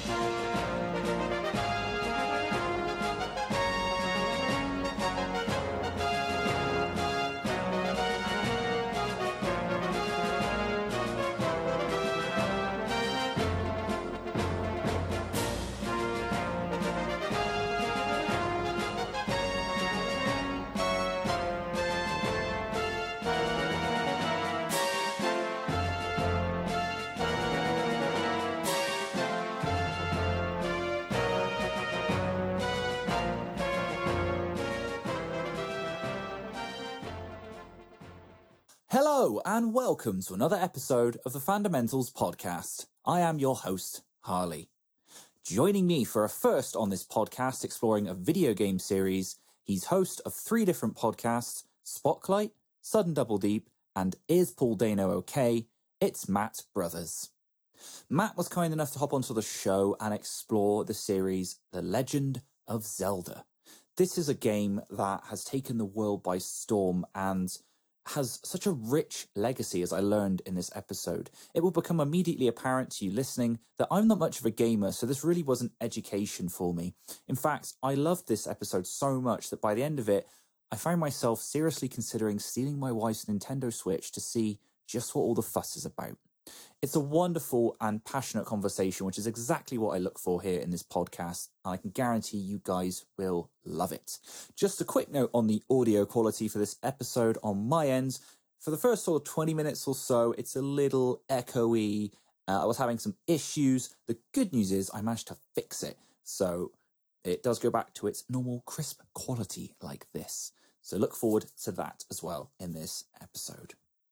Hello and welcome to another episode of the Fundamentals podcast. I am your host, Harley. Joining me for a first on this podcast exploring a video game series, he's host of 3 different podcasts, Spotlight, Sudden Double Deep, and Is Paul Dano OK? It's Matt Brothers. Matt was kind enough to hop onto the show and explore the series The Legend of Zelda. This is a game that has taken the world by storm and has such a rich legacy, as I learned in this episode. It will become immediately apparent to you listening that I'm not much of a gamer, so this really was an education for me. In fact, I loved this episode so much that by the end of it, I found myself seriously considering stealing my wife's Nintendo Switch to see just what all the fuss is about. It's a wonderful and passionate conversation, which is exactly what I look for here in this podcast, and I can guarantee you guys will love it. Just a quick note on the audio quality for this episode on my end. For the first sort of 20 minutes or so, it's a little echoey. I was having some issues. The good news is I managed to fix it, so it does go back to its normal crisp quality like this. So look forward to that as well in this episode.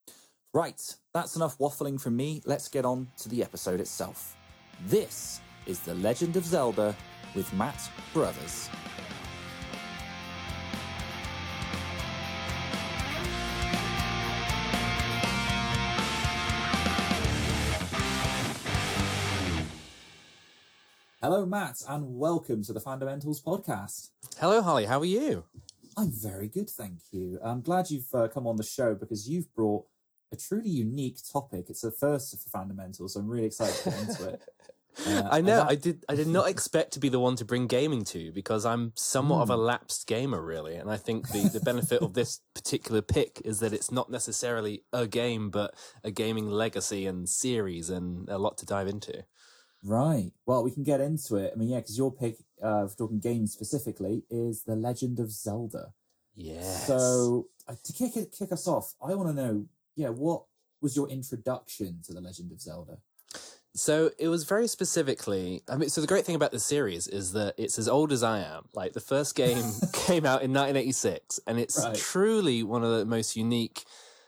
Right, that's enough waffling from me. Let's get on to the episode itself. This is The Legend of Zelda with Matt Brothers. Hello, Matt, and welcome to the Fundamentals podcast. Hello, Holly. How are you? I'm very good, thank you. I'm glad you've come on the show because you've brought a truly unique topic. It's a first for Fundamentals, so I'm really excited to get into it. I know. I did not expect to be the one to bring gaming to, because I'm somewhat of a lapsed gamer, really. And I think the benefit of this particular pick is that it's not necessarily a game, but a gaming legacy and series, and a lot to dive into. Right. Well, we can get into it. I mean, yeah, because your pick, for talking games specifically, is The Legend of Zelda. Yes. So to kick us off, I want to know, what was your introduction to The Legend of Zelda? So it was very specifically, so the great thing about this series is that it's as old as I am. Like, the first game came out in 1986, and it's truly one of the most unique,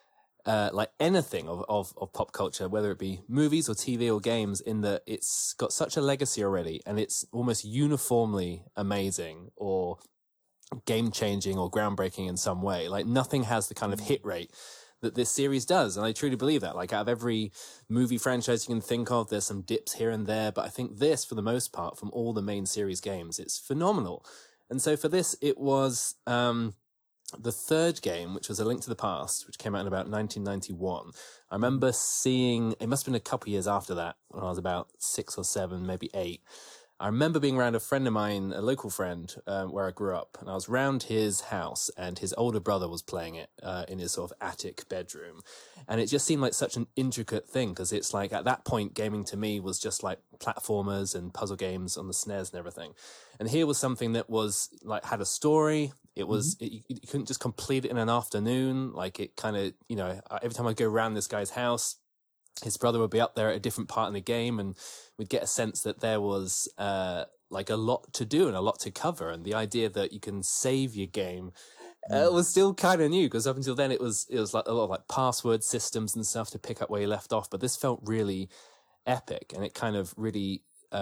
anything of pop culture, whether it be movies or TV or games, in that it's got such a legacy already, and it's almost uniformly amazing or game changing or groundbreaking in some way. Like, nothing has the kind of hit rate that this series does. And I truly believe that. Like, out of every movie franchise you can think of, there's some dips here and there, but I think this, for the most part, from all the main series games, it's phenomenal. And so for this, it was the third game, which was A Link to the Past, which came out in about 1991. I remember seeing, it must have been a couple of years after that, when I was about 6 or 7, maybe 8. I remember being around a friend of mine, a local friend, where I grew up, and I was round his house, and his older brother was playing it, in his sort of attic bedroom. And it just seemed like such an intricate thing, because it's like, at that point, gaming to me was just like platformers and puzzle games on the SNES and everything. And here was something that was like, had a story. It was, you couldn't just complete it in an afternoon. Like, it kind of, every time I go around this guy's house, his brother would be up there at a different part in the game, and we'd get a sense that there was, like, a lot to do and a lot to cover. And the idea that you can save your game, was still kind of new, because up until then it was like a lot of like password systems and stuff to pick up where you left off. But this felt really epic, and it kind of really,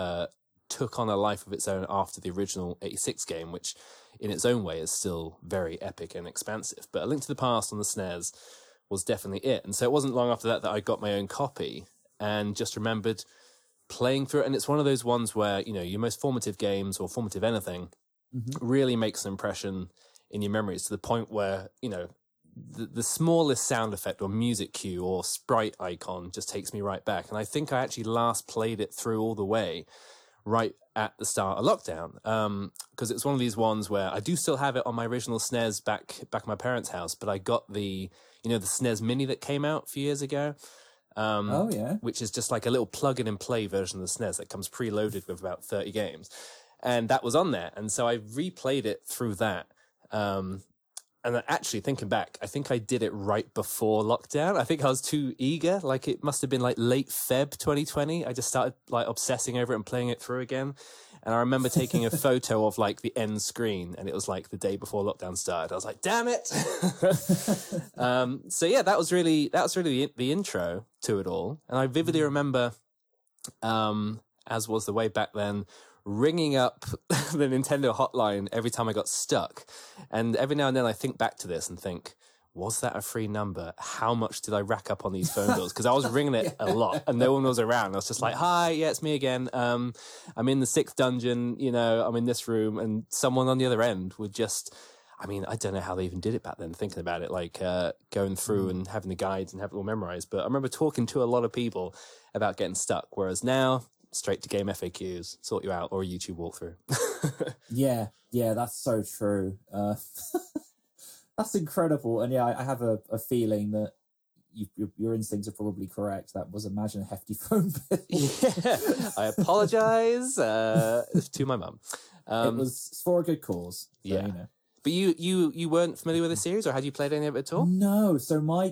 took on a life of its own after the original 86 game, which in its own way is still very epic and expansive. But A Link to the Past on the SNES was definitely it. And so it wasn't long after that I got my own copy, and just remembered playing through it. And it's one of those ones where, your most formative games, or formative anything, really makes an impression in your memories, to the point where, the smallest sound effect or music cue or sprite icon just takes me right back. And I think I actually last played it through all the way right at the start of lockdown, because it's one of these ones where I do still have it on my original SNES back at my parents' house, but I got the SNES Mini that came out a few years ago. Oh yeah, which is just like a little plug-in-and-play version of the SNES that comes preloaded with about 30 games, and that was on there, and so I replayed it through that. And actually, thinking back, I think I did it right before lockdown. I think I was too eager. Like, it must have been like late Feb 2020. I just started like obsessing over it and playing it through again. And I remember taking a photo of like the end screen, and it was like the day before lockdown started. I was like, damn it. So yeah, that was really the intro to it all. And I vividly remember, as was the way back then, ringing up the Nintendo hotline every time I got stuck. And every now and then I think back to this and think, was that a free number? How much did I rack up on these phone bills? Because I was ringing it a lot and no one was around. I was just like, hi, yeah, it's me again. I'm in the 6th dungeon, I'm in this room, and someone on the other end would just, I don't know how they even did it back then, thinking about it, like going through and having the guides and having it all memorized. But I remember talking to a lot of people about getting stuck, whereas now, straight to game FAQs, sort you out, or a YouTube walkthrough. yeah, that's so true. That's incredible. And yeah, I have a feeling that your instincts are probably correct. That was, imagine, a hefty phone bill. Yeah, I apologize to my mum. It was for a good cause. So, yeah. But you weren't familiar with the series, or had you played any of it at all? No. So my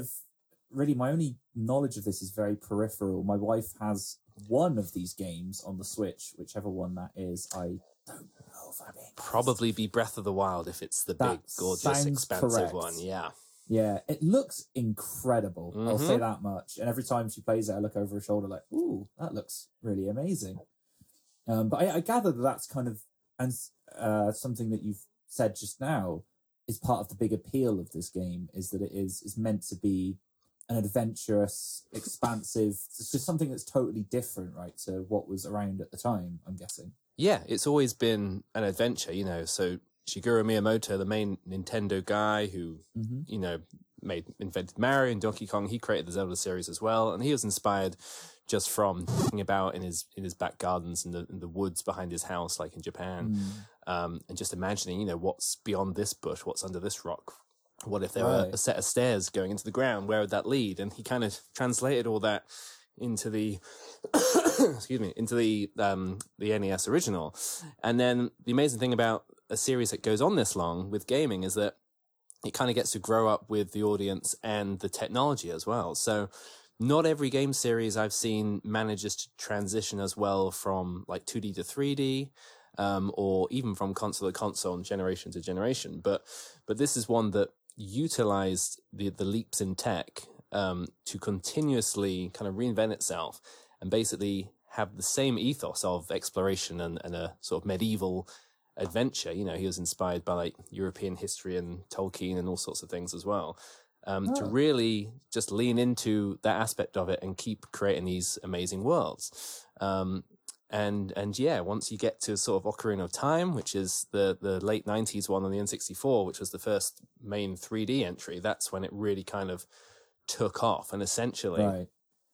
only knowledge of this is very peripheral. My wife has one of these games on the Switch, whichever one that is. I don't know if I'm being probably be Breath of the Wild if it's the big, gorgeous, expansive correct. one. Yeah. Yeah, it looks incredible. Mm-hmm. I'll say that much. And every time she plays it, I look over her shoulder like, ooh, that looks really amazing. But I gather that that's kind of, and something that you've said just now is part of the big appeal of this game, is that it is meant to be an adventurous, expansive, it's just something that's totally different, right, to what was around at the time, I'm guessing. Yeah, it's always been an adventure, so Shigeru Miyamoto, the main Nintendo guy who, invented Mario and Donkey Kong, he created the Zelda series as well, and he was inspired just from thinking about in his back gardens in the woods behind his house, like in Japan, and just imagining, what's beyond this bush, what's under this rock. What if there were a set of stairs going into the ground? Where would that lead? And he kind of translated all that into the into the NES original. And then the amazing thing about a series that goes on this long with gaming is that it kind of gets to grow up with the audience and the technology as well. So not every game series I've seen manages to transition as well from like 2D to 3D. Or even from console to console and generation to generation. But this is one that utilized the leaps in tech to continuously kind of reinvent itself and basically have the same ethos of exploration and a sort of medieval adventure. He was inspired by like European history and Tolkien and all sorts of things as well. To really just lean into that aspect of it and keep creating these amazing worlds. And yeah, once you get to sort of Ocarina of Time, which is the late 90s one on the N64, which was the first main 3D entry, that's when it really kind of took off and essentially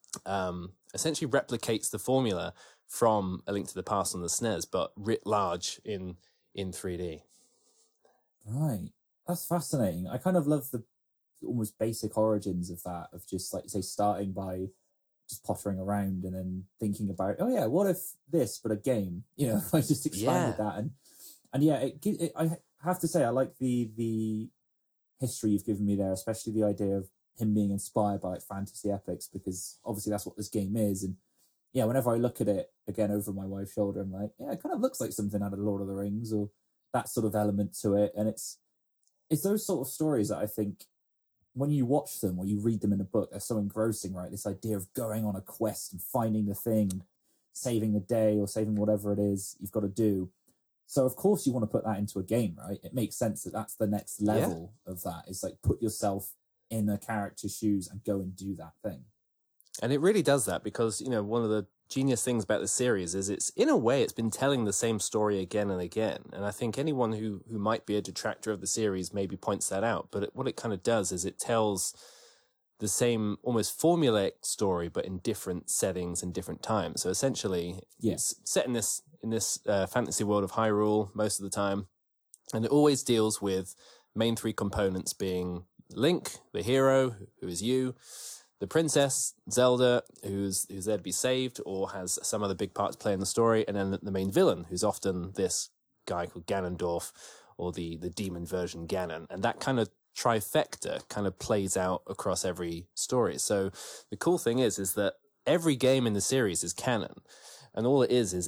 replicates the formula from A Link to the Past on the SNES, but writ large in 3D. Right. That's fascinating. I kind of love the almost basic origins of that, of just, like you say, starting by just pottering around and then thinking about, oh yeah, what if this, but a game? I just expanded that, and yeah, I have to say, I like the history you've given me there, especially the idea of him being inspired by like fantasy epics, because obviously that's what this game is. And yeah, whenever I look at it again over my wife's shoulder, I'm like, yeah, it kind of looks like something out of Lord of the Rings or that sort of element to it. And it's those sort of stories that I think, when you watch them or you read them in a book, they're so engrossing, right? This idea of going on a quest and finding the thing, and saving the day or saving whatever it is you've got to do. So of course you want to put that into a game, right? It makes sense that that's the next level of that. It's like, put yourself in a character's shoes and go and do that thing. And it really does that because, one of the genius things about the series is it's been telling the same story again and again. And I think anyone who might be a detractor of the series maybe points that out. But what it kind of does is it tells the same almost formulaic story, but in different settings and different times. So essentially, it's set in this fantasy world of Hyrule most of the time, and it always deals with main three components being Link, the hero, who is you, the princess, Zelda, who's there to be saved or has some other big part to play in the story, and then the main villain, who's often this guy called Ganondorf, or the demon version Ganon. And that kind of trifecta kind of plays out across every story. So the cool thing is that every game in the series is canon. And all it is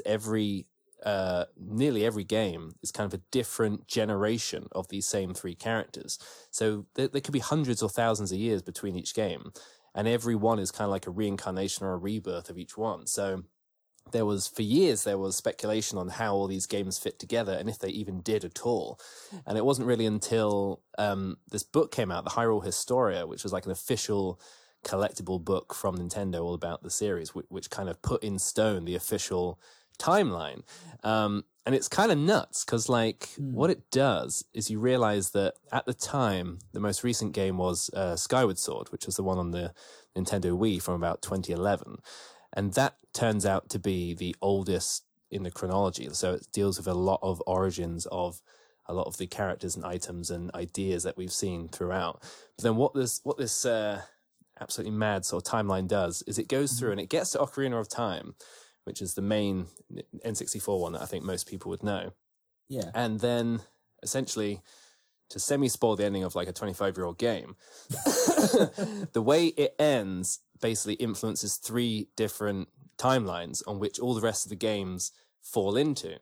nearly every game is kind of a different generation of these same three characters. So there could be hundreds or thousands of years between each game. And every one is kind of like a reincarnation or a rebirth of each one. So for years, there was speculation on how all these games fit together and if they even did at all. And it wasn't really until this book came out, the Hyrule Historia, which was like an official collectible book from Nintendo all about the series, which kind of put in stone the official timeline. And it's kind of nuts because what it does is you realize that at the time, the most recent game was Skyward Sword, which was the one on the Nintendo Wii from about 2011. And that turns out to be the oldest in the chronology. So it deals with a lot of origins of a lot of the characters and items and ideas that we've seen throughout. But then what this absolutely mad sort of timeline does is it goes through and it gets to Ocarina of Time, which is the main N64 one that I think most people would know. Yeah. And then essentially, to semi-spoil the ending of like a 25-year-old game, the way it ends basically influences three different timelines on which all the rest of the games fall into.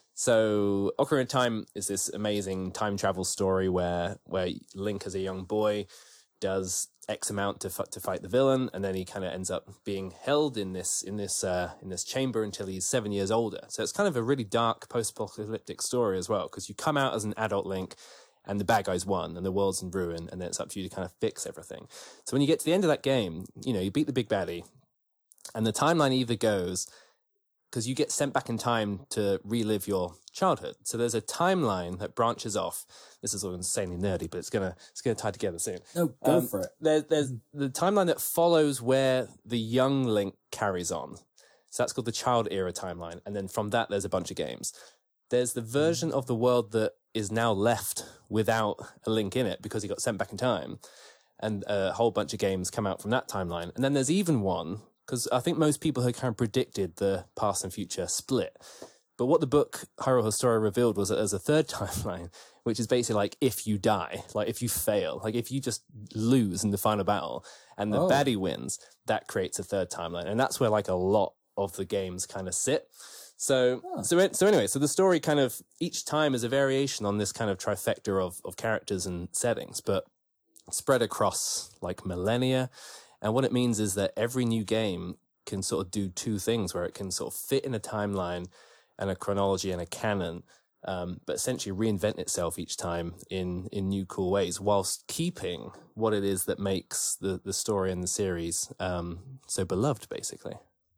So Ocarina of Time is this amazing time travel story where Link as a young boy does X amount to fight the villain, and then he kind of ends up being held in this chamber until he's 7 years older. So it's kind of a really dark post-apocalyptic story as well, because you come out as an adult Link and the bad guys won and the world's in ruin, and then it's up to you to kind of fix everything. So when you get to the end of that game, you beat the big baddie, and the timeline either goes, because you get sent back in time to relive your childhood. So there's a timeline that branches off. This is all insanely nerdy, but it's gonna tie together soon. No, go for it. There's the timeline that follows where the young Link carries on. So that's called the child era timeline. And then from that, there's a bunch of games. There's the version of the world that is now left without a Link in it because he got sent back in time. And a whole bunch of games come out from that timeline. And then there's even one, because I think most people had kind of predicted the past and future split. But what the book Hyrule Historia revealed was that there's a third timeline, which is basically like if you die, like if you fail, like if you just lose in the final battle and the baddie wins, that creates a third timeline. And that's where like a lot of the games kind of sit. So anyway, so the story kind of each time is a variation on this kind of trifecta of characters and settings, but spread across like millennia. And what it means is that every new game can sort of do two things where it can sort of fit in a timeline and a chronology and a canon, but essentially reinvent itself each time in new cool ways whilst keeping what it is that makes the story and the series so beloved, basically.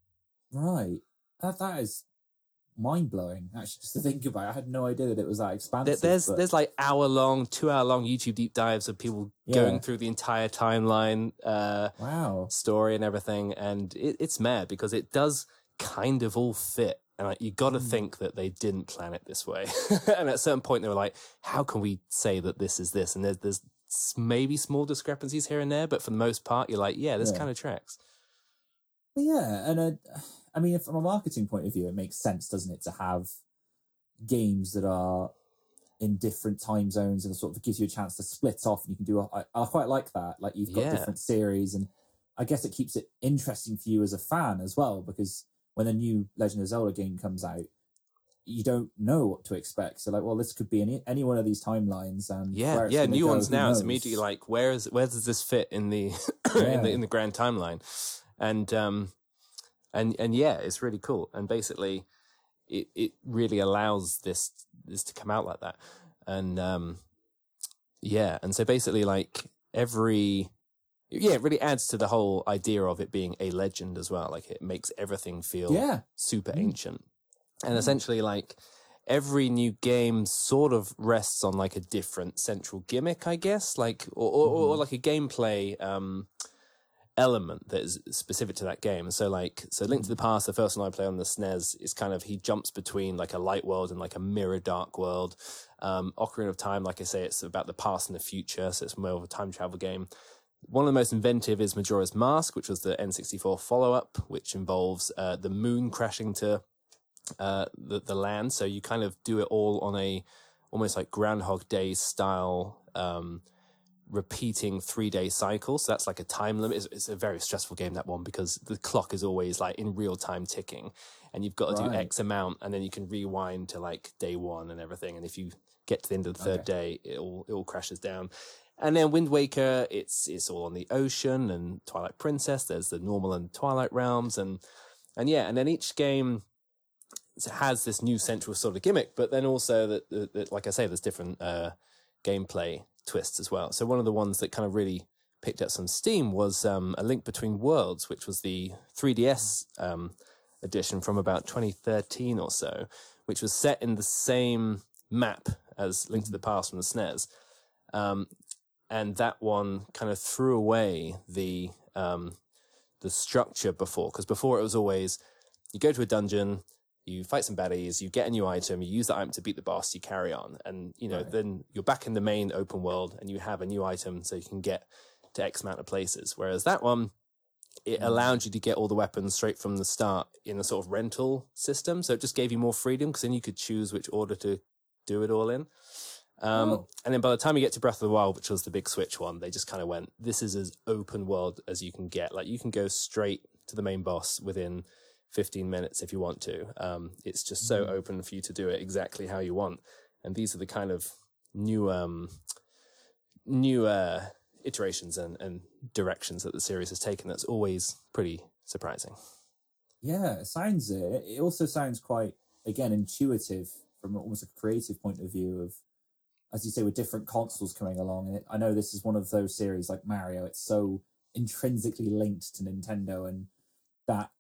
Right. That is mind-blowing, actually, just to think about it. I had no idea that it was that expansive. There's like 2-hour-long YouTube deep dives of people going through the entire timeline story and everything, and it's mad because it does kind of all fit. And you got to think that they didn't plan it this way. And at a certain point, they were like, how can we say that this is this? And there's maybe small discrepancies here and there, but for the most part, you're like, this kind of tracks. Yeah, and I mean, from a marketing point of view, it makes sense, doesn't it, to have games that are in different time zones and sort of gives you a chance to split off, and you can do. I quite like that. Like you've got different series, and I guess it keeps it interesting for you as a fan as well, because when a new Legend of Zelda game comes out, you don't know what to expect. So like, well, this could be any one of these timelines, and new ones now. It's immediately like, where does this fit in the in the grand timeline? And it's really cool. And basically it really allows this to come out like that. And, and so basically like it really adds to the whole idea of it being a legend as well. Like it makes everything feel super ancient. And essentially like every new game sort of rests on like a different central gimmick, I guess, like, or like a gameplay, element that is specific to that game. So Link to the Past, the first one I play on the SNES, is kind of, he jumps between like a light world and like a mirror dark world. Ocarina of Time, like I say, it's about the past and the future, so it's more of a time travel game. One of the most inventive is Majora's Mask, which was the N64 follow-up, which involves the moon crashing to the land. So you kind of do it all on a almost like Groundhog Day style repeating 3-day cycle. So that's like a time limit. It's a very stressful game, that one, because the clock is always like in real time ticking, and you've got to do X amount, and then you can rewind to like day one and everything. And if you get to the end of the third day, it all crashes down. And then Wind Waker, it's all on the ocean, and Twilight Princess, there's the normal and Twilight realms, and then each game has this new central sort of gimmick, but then also that like I say, there's different gameplay twists as well. So one of the ones that kind of really picked up some steam was A Link Between Worlds, which was the 3DS edition from about 2013 or so, which was set in the same map as Link to the Past from the SNES. And that one kind of threw away the structure before, because before it was always, you go to a dungeon, you fight some baddies, you get a new item, you use that item to beat the boss, you carry on. And, then you're back in the main open world and you have a new item so you can get to X amount of places. Whereas that one, it allowed you to get all the weapons straight from the start in a sort of rental system. So it just gave you more freedom, because then you could choose which order to do it all in. And then by the time you get to Breath of the Wild, which was the big Switch one, they just kind of went, this is as open world as you can get. Like, you can go straight to the main boss within 15 minutes if you want to. It's just so open for you to do it exactly how you want. And these are the kind of new iterations and directions that the series has taken. That's always pretty surprising. Yeah, it also sounds quite, again, intuitive from almost a creative point of view of, as you say, with different consoles coming along. And I know this is one of those series like Mario. It's so intrinsically linked to Nintendo, and that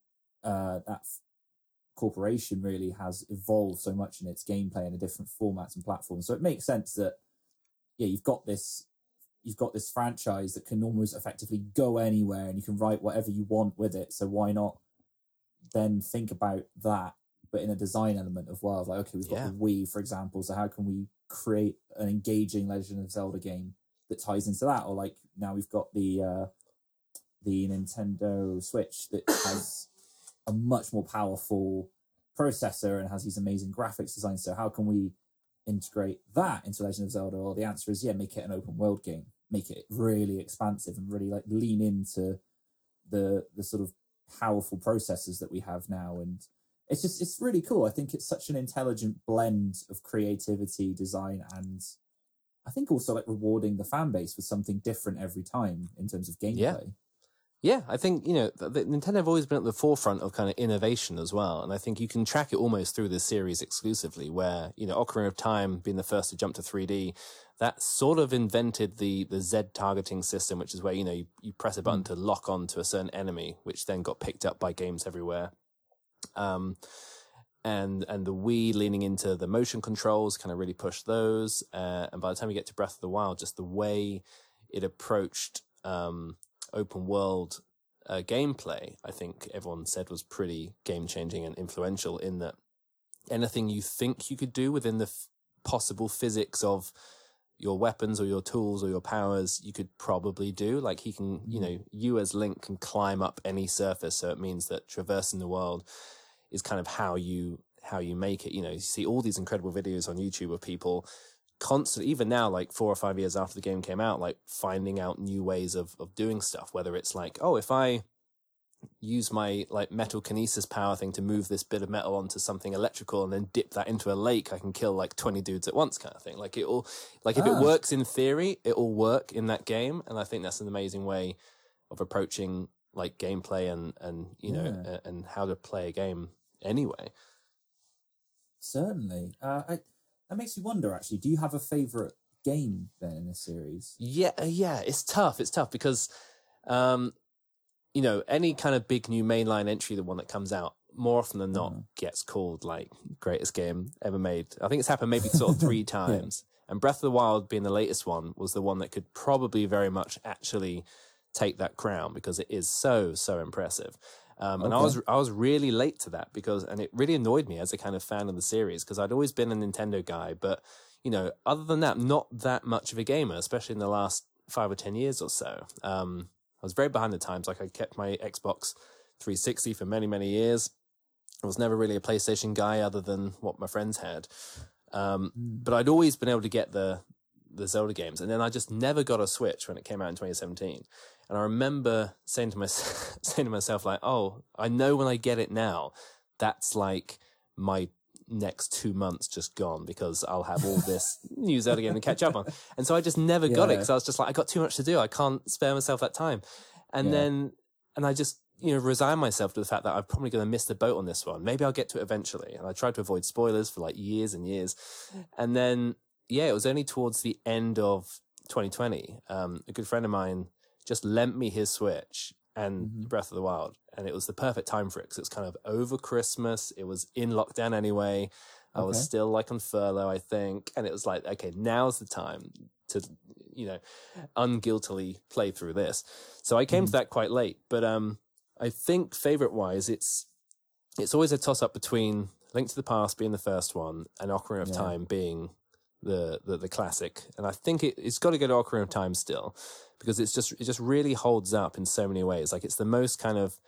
corporation really has evolved so much in its gameplay and the different formats and platforms. So it makes sense that, you've got this franchise that can almost effectively go anywhere, and you can write whatever you want with it. So why not then think about that, but in a design element of well, like, okay, we've got the Wii, for example. So how can we create an engaging Legend of Zelda game that ties into that? Or like now we've got the Nintendo Switch that has a much more powerful processor and has these amazing graphics designs. So how can we integrate that into Legend of Zelda? Well, the answer is make it an open world game, make it really expansive, and really like lean into the sort of powerful processors that we have now. And it's really cool. I think it's such an intelligent blend of creativity, design, and I think also like rewarding the fan base with something different every time in terms of gameplay. Yeah, I think, Nintendo have always been at the forefront of kind of innovation as well. And I think you can track it almost through this series exclusively, where, Ocarina of Time being the first to jump to 3D, that sort of invented the Z targeting system, which is where, you press a button to lock on to a certain enemy, which then got picked up by games everywhere. And the Wii leaning into the motion controls kind of really pushed those. And by the time you get to Breath of the Wild, just the way it approached open world gameplay, I think everyone said was pretty game changing and influential, in that anything you think you could do within the possible physics of your weapons or your tools or your powers, you could probably do. Like, he can, you as Link can climb up any surface. So it means that traversing the world is kind of how you make it. You see all these incredible videos on YouTube of people constantly, even now, like 4 or 5 years after the game came out, like finding out new ways of doing stuff, whether it's like, if I use my like metal kinesis power thing to move this bit of metal onto something electrical and then dip that into a lake, I can kill like 20 dudes at once, kind of thing. Like, it'll, like, if it works in theory, it'll work in that game. And I think that's an amazing way of approaching like gameplay and and how to play a game anyway. Certainly. That makes me wonder, actually, do you have a favourite game then in this series? Yeah, it's tough. It's tough because, any kind of big new mainline entry, the one that comes out, more often than not, gets called like greatest game ever made. I think it's happened maybe sort of 3 times. And Breath of the Wild being the latest one was the one that could probably very much actually take that crown because it is so impressive. And I was really late to that and it really annoyed me as a kind of fan of the series because I'd always been a Nintendo guy, but other than that, not that much of a gamer, especially in the last 5 or 10 years or so. I was very behind the times. Like, I kept my Xbox 360 for many, many years. I was never really a PlayStation guy other than what my friends had. But I'd always been able to get the Zelda games. And then I just never got a Switch when it came out in 2017. And I remember saying to myself, like, oh, I know when I get it now, that's like my next 2 months just gone because I'll have all this new Zelda game to catch up on. And so I just never got it because I was just like, I got too much to do. I can't spare myself that time. And I just, resigned myself to the fact that I'm probably going to miss the boat on this one. Maybe I'll get to it eventually. And I tried to avoid spoilers for like years and years. And then, it was only towards the end of 2020. A good friend of mine just lent me his Switch and Breath of the Wild. And it was the perfect time for it because it's kind of over Christmas. It was in lockdown anyway. I was still like on furlough, I think. And it was like, okay, now's the time to, unguiltily play through this. So I came to that quite late. But I think favorite-wise, it's always a toss-up between Link to the Past being the first one and Ocarina of Time being the classic. And I think it's got to go to Ocarina of Time still because it just really holds up in so many ways. Like, it's the most kind of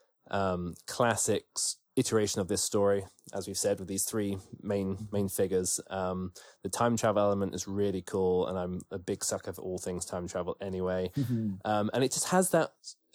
classic iteration of this story, as we've said, with these three main figures. The time travel element is really cool, and I'm a big sucker for all things time travel anyway. And it just has that,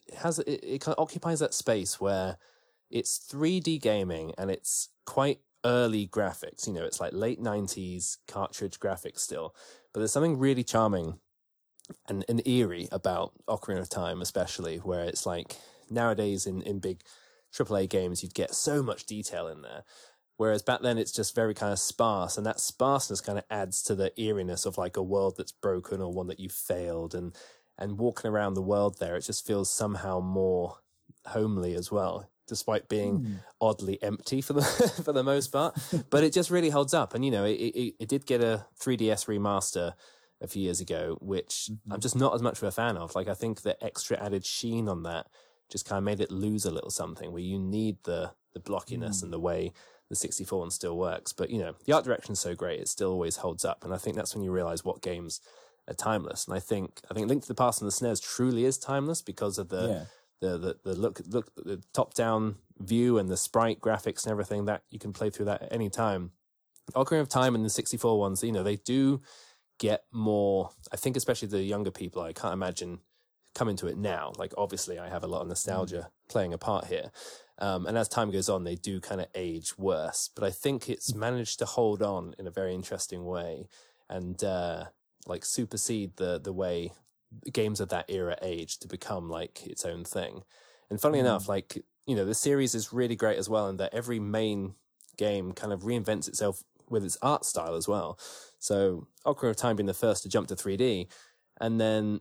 it kind of occupies that space where it's 3D gaming and it's quite early graphics. It's like late 90s cartridge graphics still, but there's something really charming and eerie about Ocarina of Time, especially where it's like nowadays in big AAA games, you'd get so much detail in there. Whereas back then it's just very kind of sparse, and that sparseness kind of adds to the eeriness of like a world that's broken or one that you failed, and walking around the world there, it just feels somehow more homely as well, despite being oddly empty for the most part. But it just really holds up. And, it did get a 3DS remaster a few years ago, which I'm just not as much of a fan of. Like, I think the extra added sheen on that just kind of made it lose a little something, where you need the blockiness and the way the 64 one still works. But, the art direction's so great, it still always holds up. And I think that's when you realize what games are timeless. And I think Link to the Past and the SNES truly is timeless because of the look, the top-down view and the sprite graphics and everything that you can play through that at any time. Ocarina of Time and the 64 ones, they do get more, I think, especially the younger people, I can't imagine coming to it now. Like, obviously I have a lot of nostalgia playing a part here. And as time goes on, they do kind of age worse, but I think it's managed to hold on in a very interesting way and, like, supersede the way games of that era age to become like its own thing. And funnily enough, like, the series is really great as well, in that every main game kind of reinvents itself with its art style as well. So Ocarina of Time being the first to jump to 3D. And then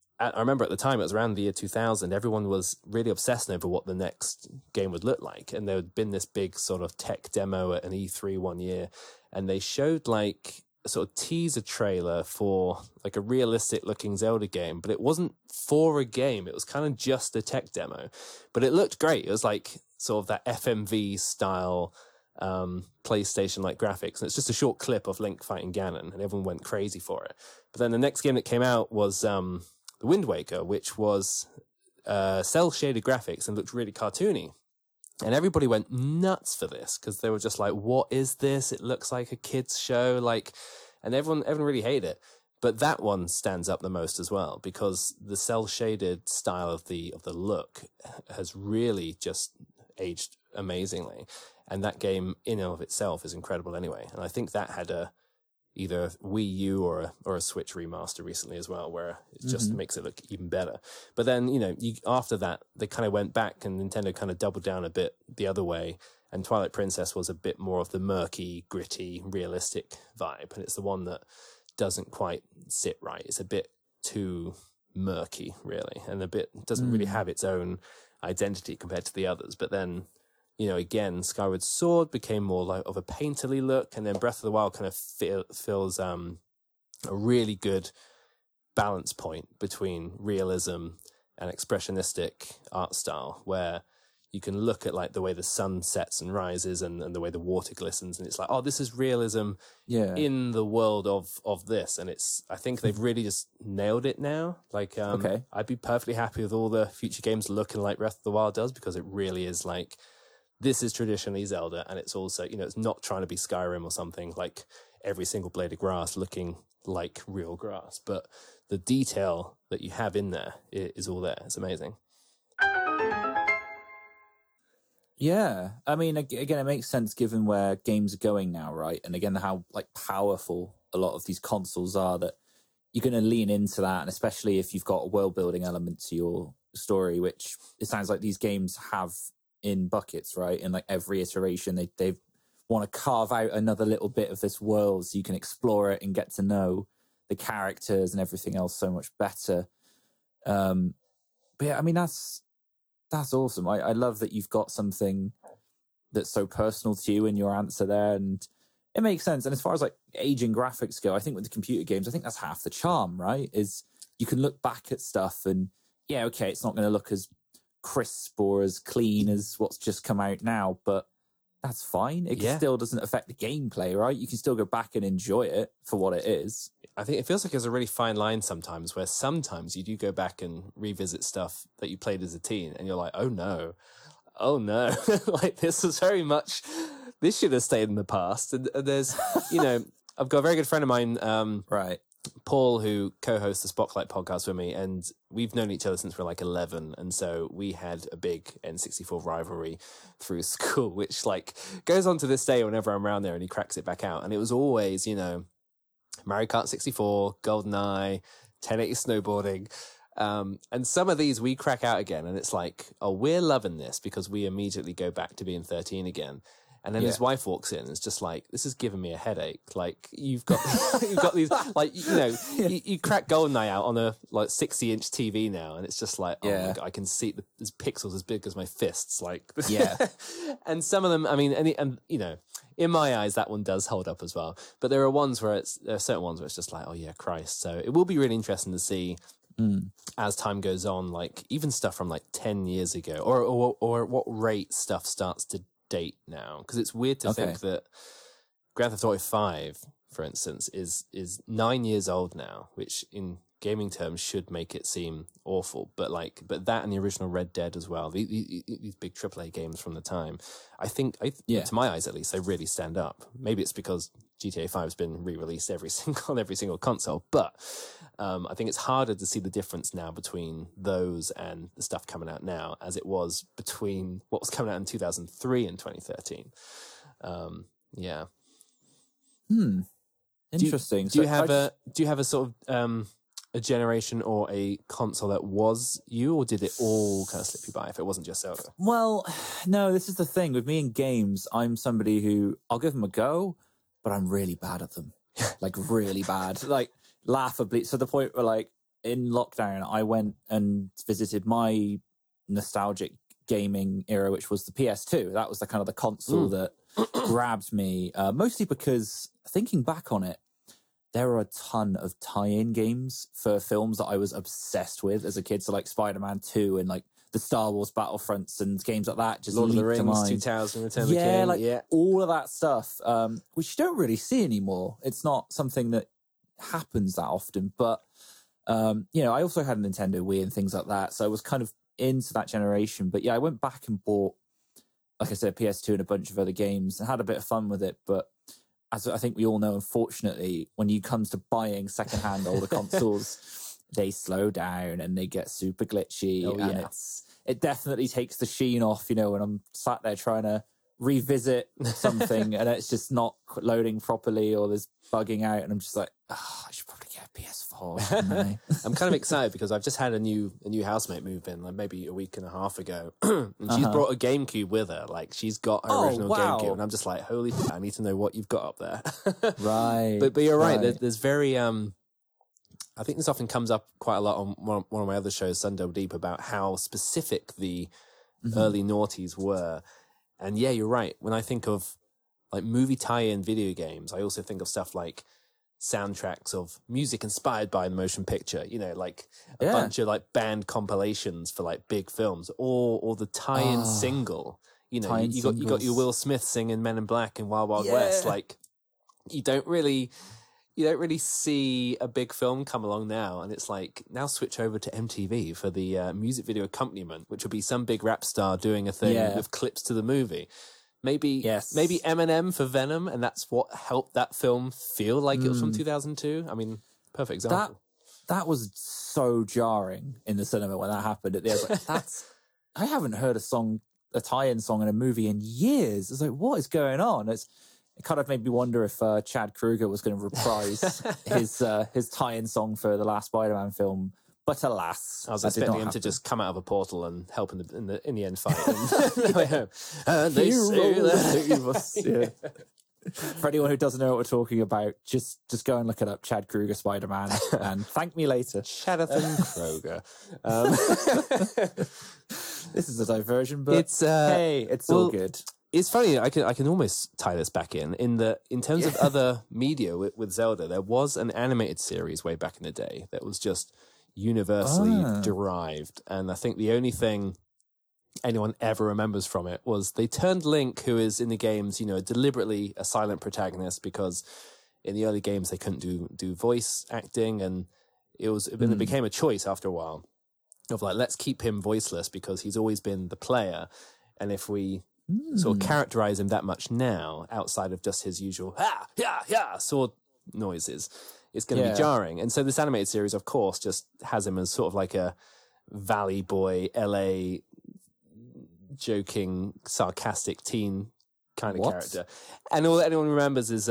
I remember at the time, it was around the year 2000, everyone was really obsessing over what the next game would look like. And there had been this big sort of tech demo at an E3 one year, and they showed like a sort of teaser trailer for like a realistic looking Zelda game, but it wasn't for a game. It was kind of just a tech demo, but it looked great. It was like sort of that FMV style, PlayStation like graphics. And it's just a short clip of Link fighting Ganon, and everyone went crazy for it. But then the next game that came out was, The Wind Waker, which was, cell shaded graphics and looked really cartoony. And everybody went nuts for this because they were just like, what is this? It looks like a kid's show. Like, and everyone really hated it. But that one stands up the most as well, because the cell shaded style of the look has really just aged amazingly. And that game in and of itself is incredible anyway. And I think that had either a Wii U or a Switch remaster recently as well, where it just makes it look even better. But then, after that, they kind of went back, and Nintendo kind of doubled down a bit the other way. And Twilight Princess was a bit more of the murky, gritty, realistic vibe. And it's the one that doesn't quite sit right. It's a bit too murky, really, and doesn't really have its own identity compared to the others. But then, again, Skyward Sword became more like of a painterly look, and then Breath of the Wild kind of feels a really good balance point between realism and expressionistic art style where you can look at like the way the sun sets and rises and the way the water glistens, and it's like, oh, this is realism in the world of this. And I think they've really just nailed it now. Like, I'd be perfectly happy with all the future games looking like Breath of the Wild does, because it really is like, this is traditionally Zelda, and it's also, it's not trying to be Skyrim or something, like every single blade of grass looking like real grass, but the detail that you have in there is all there. It's amazing. Yeah, I mean, again, it makes sense given where games are going now, right? And again, how like powerful a lot of these consoles are, that you're going to lean into that, and especially if you've got a world building element to your story, which it sounds like these games have in buckets, right? In like every iteration, they want to carve out another little bit of this world so you can explore it and get to know the characters and everything else so much better. But yeah, I mean, that's awesome. I love that you've got something that's so personal to you in your answer there, and it makes sense. And as far as like aging graphics go, I think with the computer games, I think that's half the charm, right? Is you can look back at stuff and yeah, okay, it's not going to look as crisp or as clean as what's just come out now, but that's fine. It still doesn't affect the gameplay, right? You can still go back and enjoy it for what it is. I think it feels like there's a really fine line sometimes where sometimes you do go back and revisit stuff that you played as a teen and you're like, oh no. Like this was very much, this should have stayed in the past. And there's, I've got a very good friend of mine, right, Paul, who co-hosts the Spotlight podcast with me, and we've known each other since we're like 11, and so we had a big N64 rivalry through school, which like goes on to this day whenever I'm around there and he cracks it back out. And it was always, Mario Kart 64, GoldenEye, 1080 snowboarding. And some of these we crack out again, and it's like, oh, we're loving this because we immediately go back to being 13 again. And then his wife walks in and it's just like, this is giving me a headache. Like, you've got these, like, you crack GoldenEye out on a like 60-inch TV now, and it's just like, oh my God, I can see there's pixels as big as my fists. Like, and some of them, I mean, and in my eyes, that one does hold up as well. But there are certain ones where it's just like, oh yeah, Christ. So it will be really interesting to see as time goes on, like even stuff from like 10 years ago, or at what rate stuff starts to date now, because it's weird to think that Grand Theft Auto 5, for instance, is 9 years old now, which in gaming terms should make it seem awful, but that and the original Red Dead as well, these big AAA games from the time, I think, to my eyes at least, they really stand up. Maybe it's because GTA 5 has been re-released on every single console, but I think it's harder to see the difference now between those and the stuff coming out now as it was between what was coming out in 2003 and 2013. Interesting. Do you have a sort of a generation or a console that was you, or did it all kind of slip you by if it wasn't just Zelda? Well, no, this is the thing with me in games. I'm somebody who I'll give them a go, but I'm really bad at them. Like really bad, like laughably. So the point where like in lockdown, I went and visited my nostalgic gaming era, which was the PS2. That was the kind of the console that grabbed me, mostly because thinking back on it, there are a ton of tie-in games for films that I was obsessed with as a kid. So like Spider-Man 2 and like the Star Wars Battlefronts and games like that. Just Lord of the Rings, 2000, Return of the King. All of that stuff, which you don't really see anymore. It's not something that happens that often. But, I also had a Nintendo Wii and things like that. So I was kind of into that generation. But yeah, I went back and bought, like I said, PS2 and a bunch of other games and had a bit of fun with it. But as I think we all know, unfortunately, when it comes to buying secondhand older consoles, they slow down and they get super glitchy. It definitely takes the sheen off, when I'm sat there trying to revisit something and it's just not loading properly or there's bugging out. And I'm just like, I should probably get a PS4, shouldn't I? I'm kind of excited because I've just had a new housemate move in, like maybe a week and a half ago. And she's brought a GameCube with her. Like she's got her original GameCube. And I'm just like, holy, I need to know what you've got up there. Right. But you're right. There's very, I think this often comes up quite a lot on one of my other shows, Sundelve Deep, about how specific the early noughties were. And yeah, you're right. When I think of like movie tie-in video games, I also think of stuff like soundtracks of music inspired by the motion picture, you know, like a bunch of like band compilations for like big films, or the tie-in single. You know, you got your Will Smith singing Men in Black and Wild Wild West. Like, you don't really see a big film come along now, and it's like, now switch over to MTV for the music video accompaniment, which will be some big rap star doing a thing with clips to the movie. Maybe Eminem for Venom, and that's what helped that film feel like it was from 2002. I mean, perfect example. That was so jarring in the cinema when that happened. At the end, like, I haven't heard a tie-in song in a movie in years. It's like, what is going on? It kind of made me wonder if Chad Kroeger was going to reprise his tie-in song for the last Spider-Man film. But alas, I was expecting him to just come out of a portal and help in the end fight. And way home. And they say that. For anyone who doesn't know what we're talking about, just go and look it up. Chad Kroeger Spider-Man, and thank me later. Chadathan Kroeger. This is a diversion, but it's all good. It's funny. I can almost tie this back in terms of other media with Zelda. There was an animated series way back in the day that was just universally derived, and I think the only thing anyone ever remembers from it was they turned Link, who is in the games, you know, deliberately a silent protagonist, because in the early games they couldn't do voice acting, and it became a choice after a while of like, let's keep him voiceless because he's always been the player, and if we sort of characterize him that much now outside of just his usual sword noises, it's going to be jarring. And so this animated series, of course, just has him as sort of like a Valley Boy, LA, joking, sarcastic teen kind of character. And all that anyone remembers is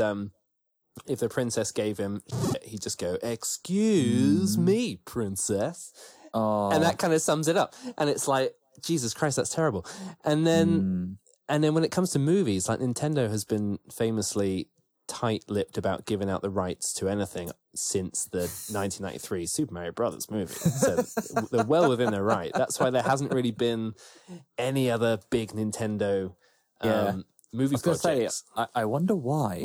if the princess gave him, he'd just go, "Excuse me, princess." And that kind of sums it up. And it's like, Jesus Christ, that's terrible. And then when it comes to movies, like, Nintendo has been famously tight-lipped about giving out the rights to anything since the 1993 Super Mario Brothers movie. So they're well within their right. That's why there hasn't really been any other big Nintendo movie projects. I wonder why.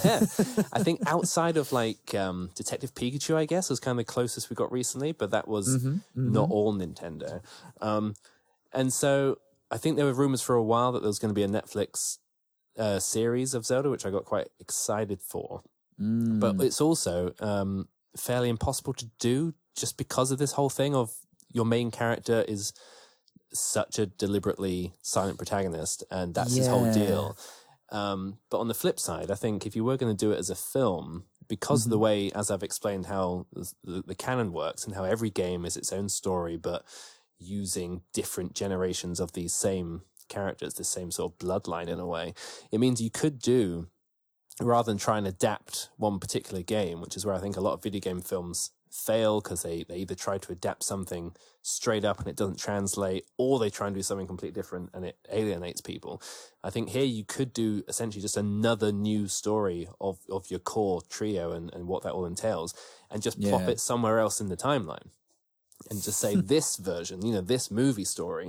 I think outside of like Detective Pikachu, I guess, was kind of the closest we got recently, but that was not all Nintendo. And so I think there were rumors for a while that there was going to be a Netflix series of Zelda, which I got quite excited for. But it's also fairly impossible to do just because of this whole thing of your main character is such a deliberately silent protagonist, and that's his whole deal. But on the flip side, I think if you were going to do it as a film, because of the way, as I've explained, how the canon works and how every game is its own story, but using different generations of these same characters, the same sort of bloodline in a way, it means you could do, rather than try and adapt one particular game, which is where I think a lot of video game films fail, because they either try to adapt something straight up and it doesn't translate, or they try and do something completely different and it alienates people. I think here you could do essentially just another new story of your core trio and what that all entails, and just plop it somewhere else in the timeline and just say this version, this movie story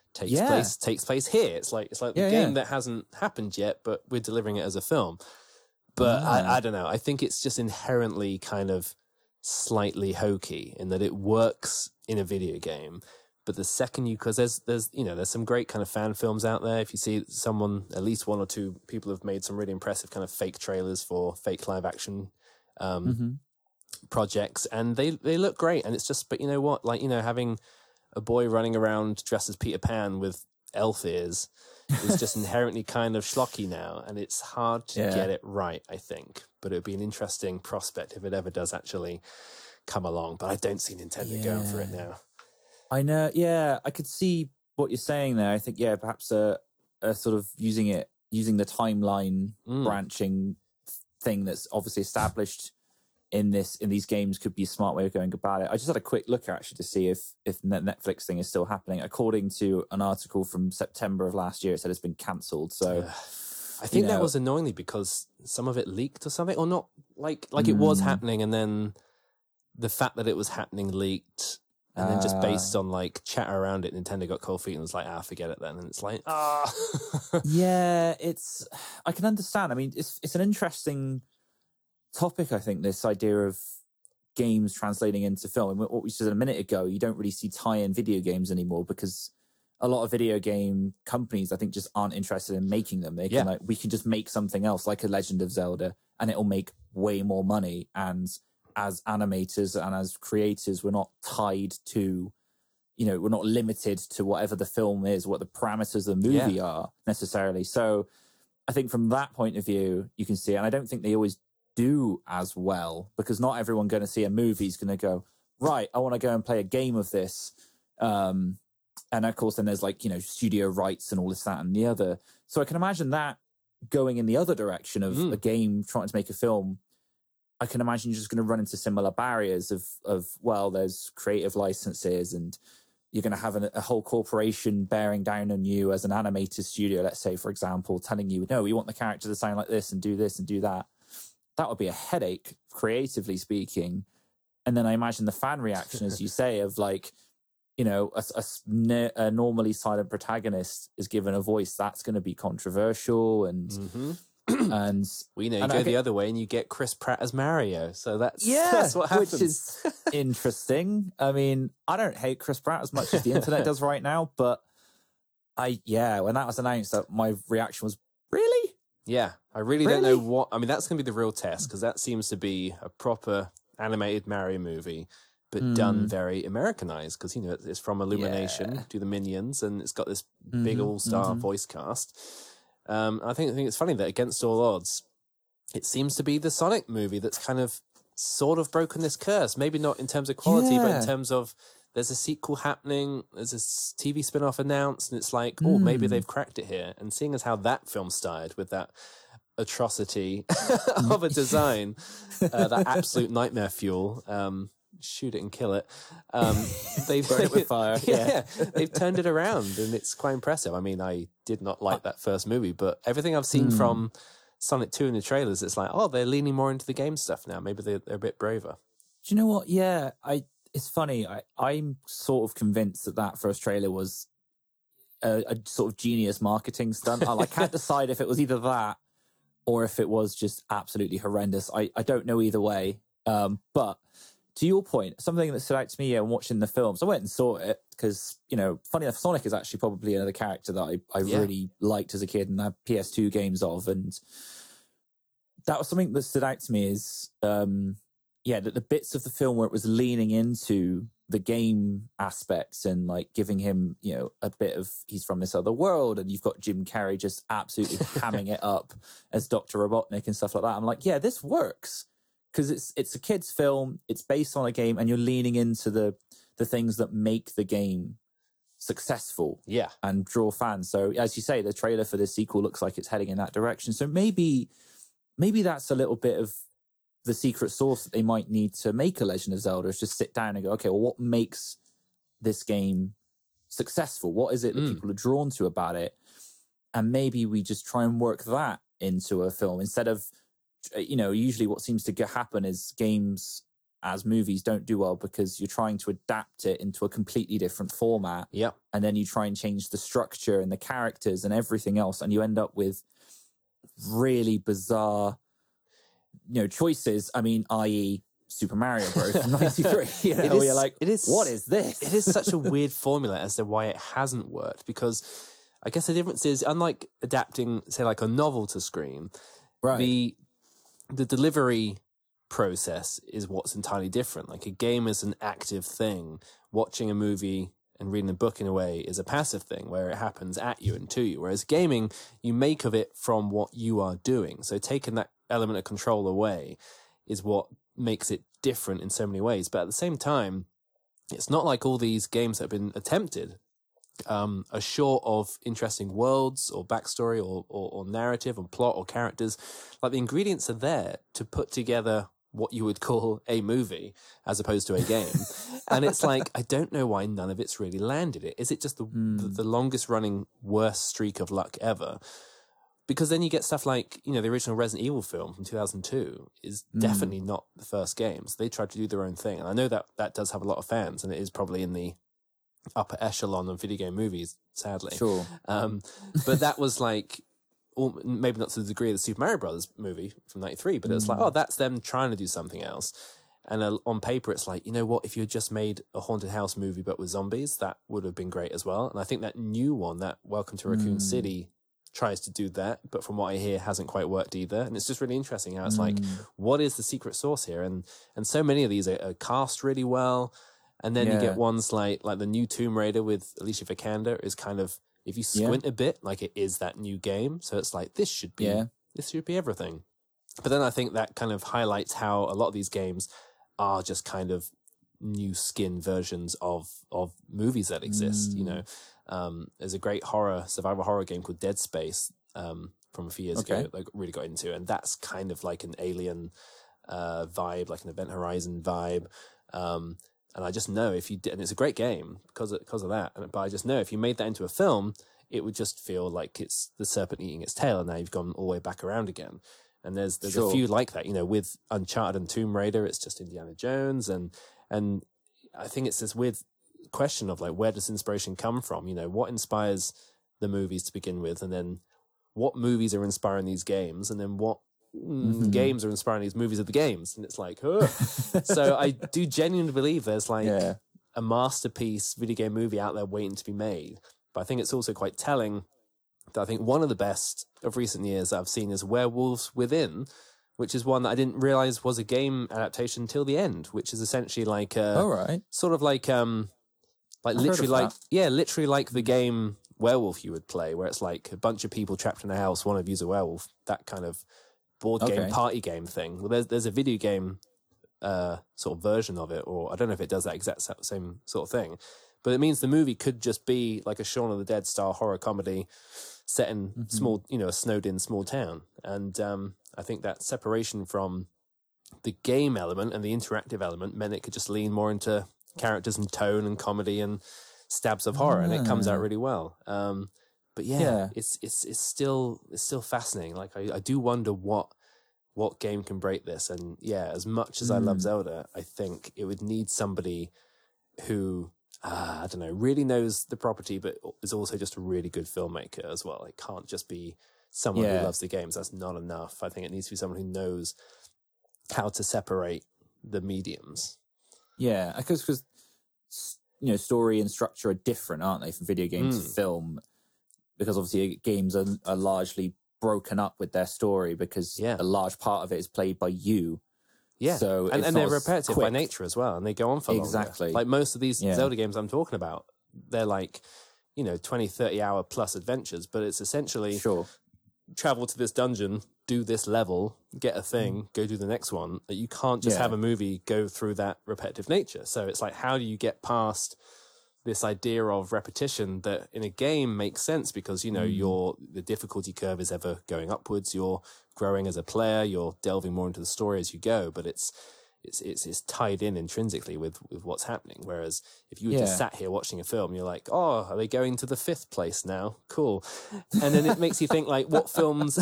takes place here. It's like the game that hasn't happened yet, but we're delivering it as a film. But I don't know. I think it's just inherently kind of slightly hokey in that it works in a video game. But the second because there's some great kind of fan films out there. If you see someone, at least one or two people have made some really impressive kind of fake trailers for fake live action projects, and they look great. And it's just, but you know what? Like, having a boy running around dressed as Peter Pan with elf ears is just inherently kind of schlocky now, and it's hard to get it right, I think. But it would be an interesting prospect if it ever does actually come along. But I don't see Nintendo going for it now. I know, I could see what you're saying there. I think, perhaps a sort of using the timeline branching thing that's obviously established in these games could be a smart way of going about it. I just had a quick look actually to see if the Netflix thing is still happening. According to an article from September of last year, it said it's been cancelled. So I think that was annoyingly because some of it leaked or something, or not like it was happening, and then the fact that it was happening leaked, and then just based on like chatter around it, Nintendo got cold feet and was like, forget it then. And it's like, I can understand. I mean, it's an interesting topic, I think, this idea of games translating into film. And what we said a minute ago, you don't really see tie-in video games anymore because a lot of video game companies, I think, just aren't interested in making them. They can we can just make something else like a Legend of Zelda and it'll make way more money. And as animators and as creators, we're not tied to, we're not limited to whatever the film is, what the parameters of the movie are necessarily. So I think from that point of view, you can see it. And I don't think they always do as well because not everyone going to see a movie is going to go, right, I want to go and play a game of this. And of course, then there's studio rights and all this, that, and the other. So I can imagine that going in the other direction of a game trying to make a film. I can imagine you're just going to run into similar barriers of there's creative licenses and you're going to have a whole corporation bearing down on you as an animated studio, let's say, for example, telling you, no, we want the character to sound like this and do that. That would be a headache, creatively speaking. And then I imagine the fan reaction, as you say, of a normally silent protagonist is given a voice. That's going to be controversial and and you go the other way and you get Chris Pratt as Mario. So that's what happens. Which is interesting. I mean, I don't hate Chris Pratt as much as the internet does right now, but when that was announced, my reaction was, really? Yeah, I really don't know what. I mean, that's going to be the real test because that seems to be a proper animated Mario movie, but done very Americanized because it's from Illumination, do the Minions, and it's got this big all-star voice cast. I think it's funny that against all odds, it seems to be the Sonic movie that's kind of sort of broken this curse. Maybe not in terms of quality, but in terms of there's a sequel happening, there's a TV spin-off announced, and it's like, maybe they've cracked it here. And seeing as how that film started with that atrocity of a design, that absolute nightmare fuel, shoot it and kill it. They've burn it with fire. They've turned it around, and it's quite impressive. I mean, I did not like that first movie, but everything I've seen from Sonic 2 in the trailers, it's like, they're leaning more into the game stuff now. Maybe they're a bit braver. Do you know what? Yeah, it's funny. I'm sort of convinced that first trailer was a sort of genius marketing stunt. I can't decide if it was either that or if it was just absolutely horrendous. I don't know either way. But to your point, something that stood out to me when watching the films, I went and saw it because, funny enough, Sonic is actually probably another character that I really liked as a kid and had PS2 games of. And that was something that stood out to me is, that the bits of the film where it was leaning into the game aspects and giving him, a bit of he's from this other world, and you've got Jim Carrey just absolutely hamming it up as Dr. Robotnik and stuff like that. I'm like, yeah, this works. Because it's a kid's film, it's based on a game, and you're leaning into the things that make the game successful and draw fans. So as you say, the trailer for the sequel looks like it's heading in that direction. So maybe that's a little bit of the secret sauce that they might need to make a Legend of Zelda, is just sit down and go, okay, well, what makes this game successful? What is it that people are drawn to about it? And maybe we just try and work that into a film instead of, usually what seems to happen is games as movies don't do well because you're trying to adapt it into a completely different format. Yeah. And then you try and change the structure and the characters and everything else. And you end up with really bizarre, choices. I mean, i.e. Super Mario Bros. From 93. Where you're like, what is this? It is such a weird formula as to why it hasn't worked because I guess the difference is, unlike adapting, say, like a novel to screen, right, the delivery process is what's entirely different. Like a game is an active thing. Watching a movie and reading a book in a way is a passive thing where it happens at you and to you. Whereas gaming, you make of it from what you are doing. So taking that element of control away is what makes it different in so many ways. But at the same time, it's not like all these games that have been attempted are short of interesting worlds or backstory or narrative or plot or characters. Like the ingredients are there to put together what you would call a movie as opposed to a game. And it's like, I don't know why none of it's really landed it. Is it just the longest running worst streak of luck ever? Because then you get stuff like, the original Resident Evil film from 2002 is definitely not the first game. So they tried to do their own thing. And I know that does have a lot of fans and it is probably in the upper echelon of video game movies, sadly. Sure. But that was like maybe not to the degree of the Super Mario Brothers movie from '93, but it's like, oh, that's them trying to do something else. And on paper, it's like, you know what? If you had just made a haunted house movie but with zombies, that would have been great as well. And I think that new one, that Welcome to Raccoon City, tries to do that, but from what I hear, hasn't quite worked either. And it's just really interesting how it's like, what is the secret sauce here? And so many of these are cast really well. And then you get ones like the new Tomb Raider with Alicia Vikander is kind of, if you squint a bit, like it is that new game. So it's like, this should be everything. But then I think that kind of highlights how a lot of these games are just kind of new skin versions of movies that exist. You know, there's a great survival horror game called Dead Space from a few years ago that I really got into, and that's kind of like an Alien vibe, like an Event Horizon vibe. And I just know if you did, and it's a great game because of that. But I just know if you made that into a film, it would just feel like it's the serpent eating its tail, and now you've gone all the way back around again. And there's a few like that, you know, with Uncharted and Tomb Raider, it's just Indiana Jones. And I think it's this weird question of like, where does inspiration come from? You know, what inspires the movies to begin with? And then what movies are inspiring these games? And then what games are inspiring these movies of the games? And it's like, so I do genuinely believe there's like a masterpiece video game movie out there waiting to be made. But I think it's also quite telling that I think one of the best of recent years that I've seen is Werewolves Within, which is one that I didn't realize was a game adaptation until the end, which is essentially like sort of like literally like the game Werewolf you would play, where it's like a bunch of people trapped in a house, one of you's a werewolf, that kind of board game party game thing. Well, there's a video game sort of version of it, or I don't know if it does that exact same sort of thing, but it means the movie could just be like a Shaun of the Dead style horror comedy set in small, you know, a snowed-in small town. And I think that separation from the game element and the interactive element meant it could just lean more into characters and tone and comedy and stabs of horror, and it comes out really well. But it's still fascinating. Like I do wonder what game can break this. And yeah, as much as I love Zelda, I think it would need somebody who I don't know, really knows the property, but is also just a really good filmmaker as well. It can't just be someone who loves the games. That's not enough. I think it needs to be someone who knows how to separate the mediums. Yeah, because you know, story and structure are different, aren't they, from video games to film? Because obviously games are largely broken up with their story because a large part of it is played by you. Yeah, so and they're repetitive by nature as well, and they go on for longer. Exactly. Like most of these Zelda games I'm talking about, they're like, you know, 20, 30 hour plus adventures, but it's essentially travel to this dungeon, do this level, get a thing, go do the next one. You can't just have a movie go through that repetitive nature. So it's like, how do you get past this idea of repetition that in a game makes sense because, you know, the difficulty curve is ever going upwards. You're growing as a player. You're delving more into the story as you go, but it's tied in intrinsically with what's happening. Whereas if you were just sat here watching a film, you're like, oh, are they going to the 5th place now? Cool. And then it makes you think like, what films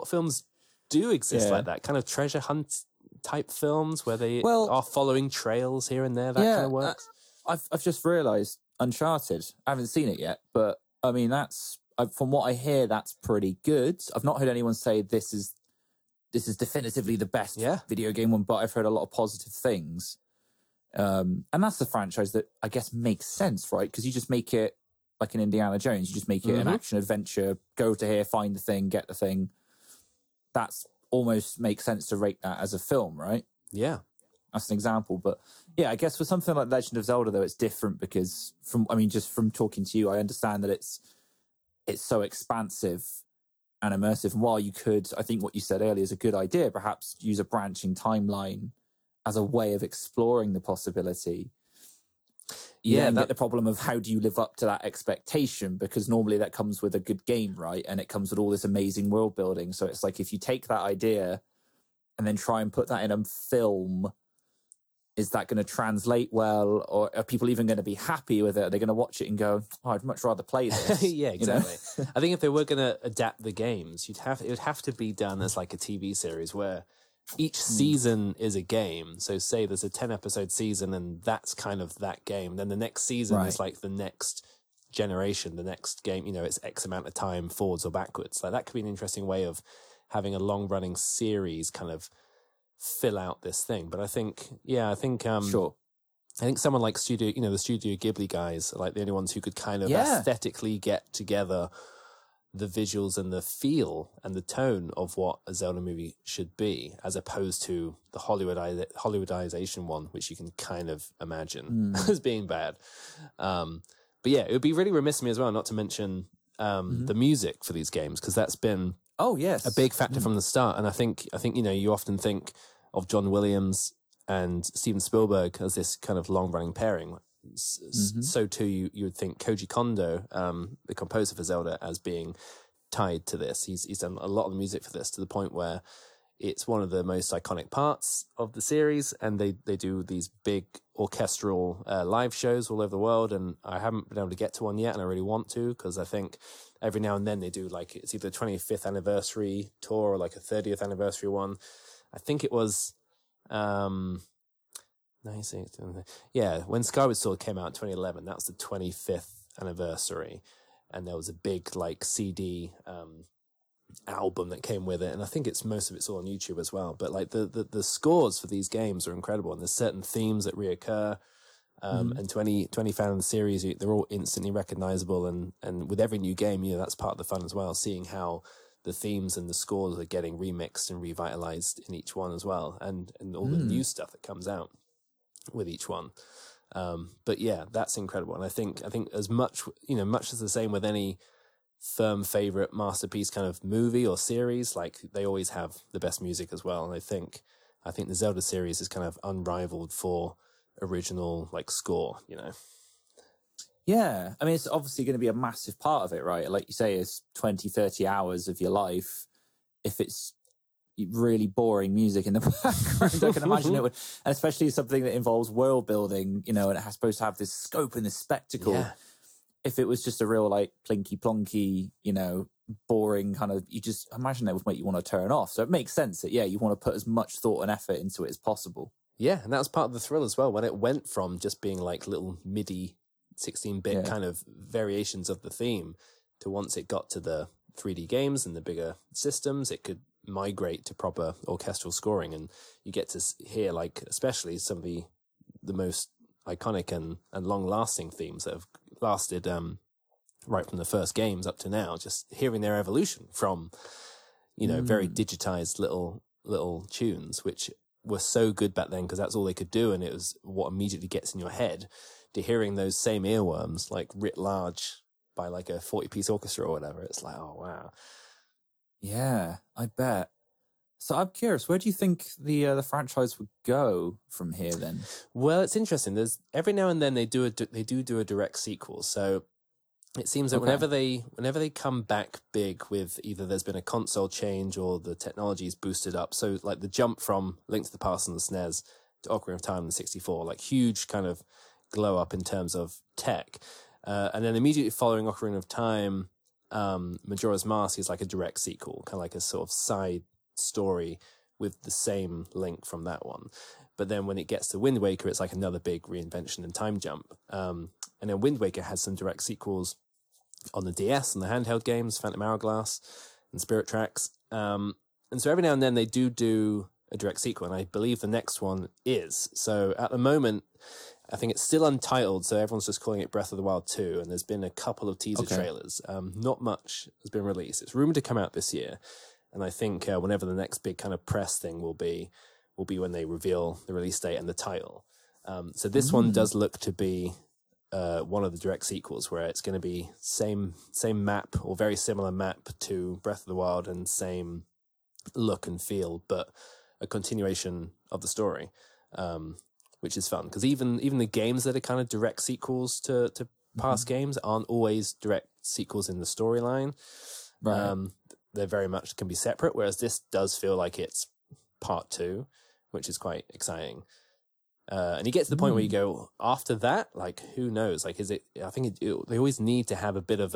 do exist like that? Kind of treasure hunt type films where they are following trails here and there. That kind of works. I've just realised Uncharted. I haven't seen it yet, but I mean, from what I hear, that's pretty good. I've not heard anyone say this is definitively the best video game one, but I've heard a lot of positive things. And that's the franchise that I guess makes sense, right? Because you just make it like an Indiana Jones. You just make it an action adventure, go to here, find the thing, get the thing. That's almost makes sense to rate that as a film, right? Yeah. That's an example. But yeah, I guess for something like Legend of Zelda, though, it's different because just from talking to you, I understand that it's so expansive and immersive. And while you could, I think what you said earlier is a good idea, perhaps use a branching timeline as a way of exploring the possibility. You then get the problem of how do you live up to that expectation? Because normally that comes with a good game, right? And it comes with all this amazing world building. So it's like if you take that idea and then try and put that in a film, is that going to translate well? Or are people even going to be happy with it? Are they going to watch it and go, oh, I'd much rather play this? Yeah, exactly. You know? I think if they were going to adapt the games, it would have to be done as like a TV series where each season is a game. So say there's a 10-episode season and that's kind of that game. Then the next season is like the next generation, the next game, it's X amount of time forwards or backwards. Like that could be an interesting way of having a long running series kind of fill out this thing. But I think Sure. I think someone like the Studio Ghibli guys are like the only ones who could kind of aesthetically get together the visuals and the feel and the tone of what a Zelda movie should be, as opposed to the Hollywoodization one, which you can kind of imagine as being bad. But yeah, it would be really remiss of me as well not to mention the music for these games, because that's been a big factor from the start. And I think you often think of John Williams and Steven Spielberg as this kind of long-running pairing. So too, you would think Koji Kondo, the composer for Zelda, as being tied to this. He's done a lot of the music for this, to the point where it's one of the most iconic parts of the series, and they do these big orchestral live shows all over the world, and I haven't been able to get to one yet, and I really want to, because I think every now and then they do, like, it's either a 25th anniversary tour or like a 30th anniversary one. I think it was when Skyward Sword came out in 2011, that was the 25th anniversary, and there was a big like CD album that came with it, and I think most of it's all on YouTube as well. But like the scores for these games are incredible, and there's certain themes that reoccur, and to any fan of the series, they're all instantly recognizable, and with every new game, that's part of the fun as well, seeing how the themes and the scores are getting remixed and revitalized in each one as well, and all the new stuff that comes out with each one. But yeah, that's incredible. And I think as much as the same with any firm favorite masterpiece kind of movie or series, like they always have the best music as well. And I think the Zelda series is kind of unrivaled for original like score, Yeah, I mean, it's obviously going to be a massive part of it, right? Like you say, it's 20, 30 hours of your life. If it's really boring music in the background, I can imagine it would, and especially something that involves world building, and it has supposed to have this scope and this spectacle. Yeah. If it was just a real like plinky plonky, boring kind of, you just imagine that would make you want to turn off. So it makes sense that, you want to put as much thought and effort into it as possible. Yeah, and that was part of the thrill as well, when it went from just being like little MIDI 16-bit kind of variations of the theme to, once it got to the 3D games and the bigger systems, it could migrate to proper orchestral scoring, and you get to hear, like, especially some of the most iconic and long-lasting themes that have lasted right from the first games up to now, just hearing their evolution from very digitized little tunes, which were so good back then because that's all they could do, and it was what immediately gets in your head, to hearing those same earworms like writ large by like a 40-piece orchestra or whatever. It's like, oh wow. Yeah, I bet. So I'm curious, where do you think the franchise would go from here then? Well, it's interesting. There's every now and then they do a direct sequel. So it seems that whenever they come back big with either there's been a console change or the technology's boosted up. So like the jump from Link to the Past and the SNES to Ocarina of Time and the 64, like huge kind of glow up in terms of tech. And then immediately following Ocarina of Time, Majora's Mask is like a direct sequel, kind of like a sort of side story with the same Link from that one. But then when it gets to Wind Waker, it's like another big reinvention and time jump. And then Wind Waker has some direct sequels on the DS and the handheld games, Phantom Hourglass and Spirit Tracks. And so every now and then they do a direct sequel, and I believe the next one is. So at the moment, I think it's still untitled, so everyone's just calling it Breath of the Wild 2, and there's been a couple of teaser trailers. Not much has been released. It's rumored to come out this year, and I think whenever the next big kind of press thing will be when they reveal the release date and the title. So this one does look to be one of the direct sequels, where it's going to be same map or very similar map to Breath of the Wild and same look and feel, but a continuation of the story. Which is fun, because even the games that are kind of direct sequels to past games aren't always direct sequels in the storyline. Right. They very much can be separate, whereas this does feel like it's part 2, which is quite exciting. And you get to the point where you go, after that, like, who knows? Like, is it? I think they always need to have a bit of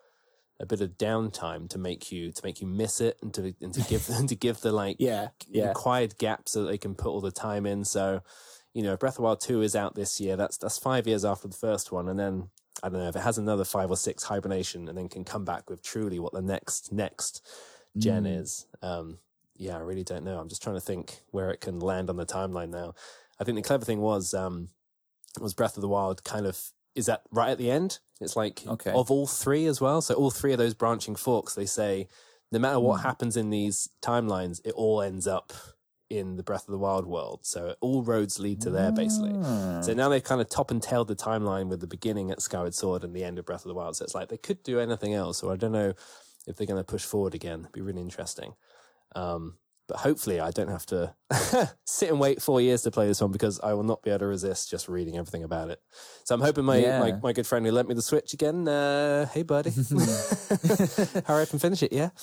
downtime to make you miss it, and to give the like required gap so that they can put all the time in. So, Breath of the Wild 2 is out this year. That's 5 years after the first one, and then I don't know, if it has another 5 or 6 hibernation and then can come back with truly what the next gen is. Yeah, I really don't know. I'm just trying to think where it can land on the timeline now. I think the clever thing was Breath of the Wild kind of is that right at the end. It's like of all 3 as well. So all 3 of those branching forks, they say no matter what happens in these timelines, it all ends up in the Breath of the Wild world. So all roads lead to there, basically. So now they've kind of top and tailed the timeline with the beginning at Skyward Sword and the end of Breath of the Wild. So it's like they could do anything else, or I don't know if they're going to push forward again. It'd be really interesting. But hopefully I don't have to sit and wait 4 years to play this one, because I will not be able to resist just reading everything about it. So I'm hoping my good friend who lent me the Switch again, hey buddy, hurry up and finish it, yeah?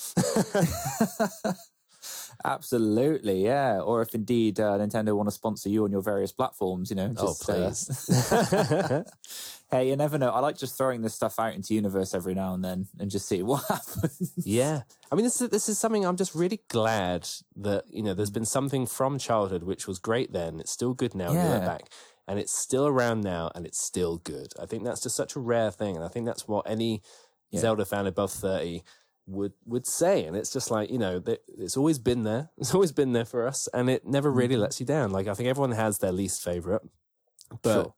Absolutely, yeah. Or if indeed Nintendo want to sponsor you on your various platforms, just, please. Hey, you never know. I like just throwing this stuff out into universe every now and then and just see what happens. Yeah. I mean, this is something I'm just really glad that, there's been something from childhood which was great then. It's still good now. Yeah. Back, and it's still around now, and it's still good. I think that's just such a rare thing. And I think that's what any Zelda fan above 30 would say. And it's just like, it's always been there. It's always been there for us, and it never really lets you down. Like, I think everyone has their least favorite, but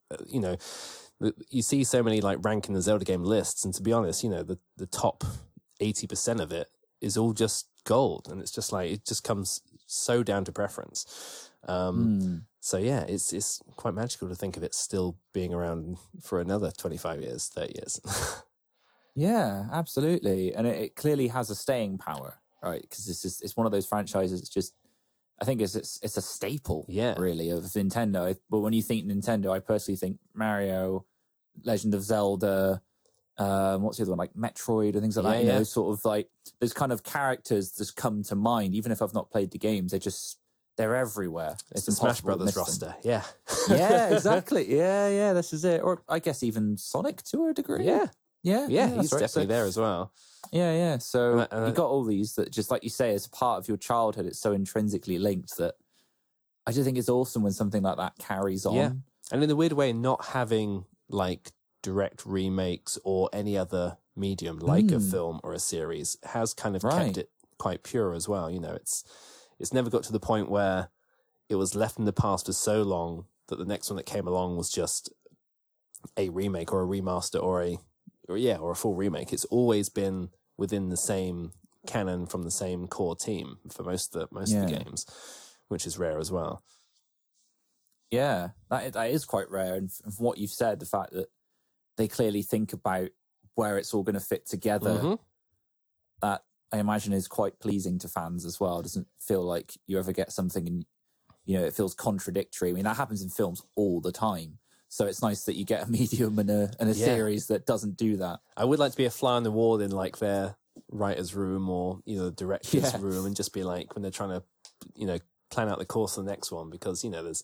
you see so many like ranking the Zelda game lists, and to be honest, the top 80% of it is all just gold, and it's just like it just comes so down to preference. So yeah, it's quite magical to think of it still being around for another 25 years, 30 years. Yeah, absolutely, and it clearly has a staying power, right? Because it's one of those franchises. It's just, I think it's a staple, really, of Nintendo. But when you think Nintendo, I personally think Mario, Legend of Zelda, what's the other one, like Metroid and things like that. Sort of like those kind of characters just come to mind. Even if I've not played the games, they're everywhere. It's the Smash Brothers roster. Yeah, exactly. Yeah, this is it. Or I guess even Sonic to a degree. Yeah, he's definitely there as well. Yeah. So you got all these that, just like you say, as part of your childhood, it's so intrinsically linked that I just think it's awesome when something like that carries on. Yeah, and in a weird way, not having like direct remakes or any other medium like a film or a series has kind of kept it quite pure as well. It's never got to the point where it was left in the past for so long that the next one that came along was just a remake or a remaster or a full remake. It's always been within the same canon from the same core team for most of the games, which is rare as well. Yeah, that is quite rare. And from what you've said, the fact that they clearly think about where it's all going to fit together, that I imagine is quite pleasing to fans as well. It doesn't feel like you ever get something and, it feels contradictory. I mean, that happens in films all the time. So it's nice that you get a medium and a series that doesn't do that. I would like to be a fly on the wall in like their writer's room or, the director's room, and just be like, when they're trying to, plan out the course of the next one, because, there's,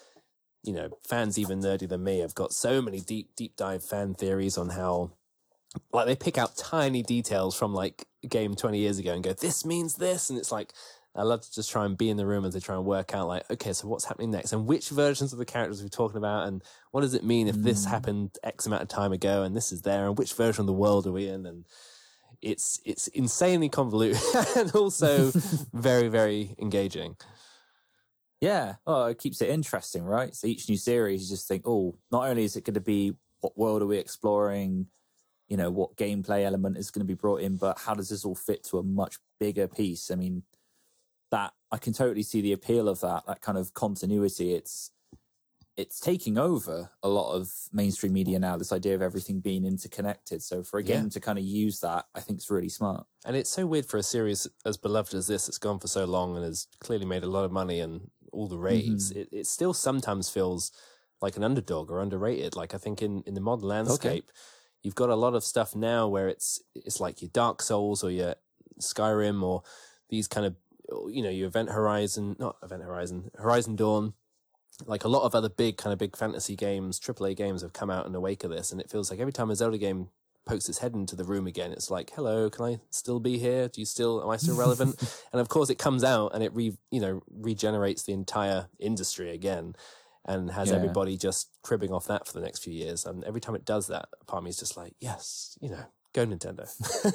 fans even nerdier than me have got so many deep dive fan theories on how, like, they pick out tiny details from like a game 20 years ago and go, this means this. And it's like, I love to just try and be in the room as they try and work out, like, okay, so what's happening next? And which versions of the characters we're talking about? And what does it mean if this happened X amount of time ago and this is there? And which version of the world are we in? And it's insanely convoluted and also very, very engaging. Yeah. Oh, it keeps it interesting, right? So each new series, you just think, not only is it going to be what world are we exploring, what gameplay element is going to be brought in, but how does this all fit to a much bigger piece? I mean, that I can totally see the appeal of that kind of continuity. It's taking over a lot of mainstream media now, this idea of everything being interconnected. So for a game to kind of use that, I think it's really smart. And it's so weird for a series as beloved as this, it's gone for so long and has clearly made a lot of money and all the raves. It still sometimes feels like an underdog or underrated. Like, I think in the modern landscape, you've got a lot of stuff now where it's like your Dark Souls or your Skyrim or these kind of, your Horizon Dawn, like a lot of other big fantasy games, AAA games have come out in the wake of this. And it feels like every time a Zelda game pokes its head into the room again, it's like, hello, can I still be here? Am I still relevant? And of course it comes out and it regenerates the entire industry again. and has everybody just cribbing off that for the next few years. And every time it does that, part of me is just like, yes, go Nintendo.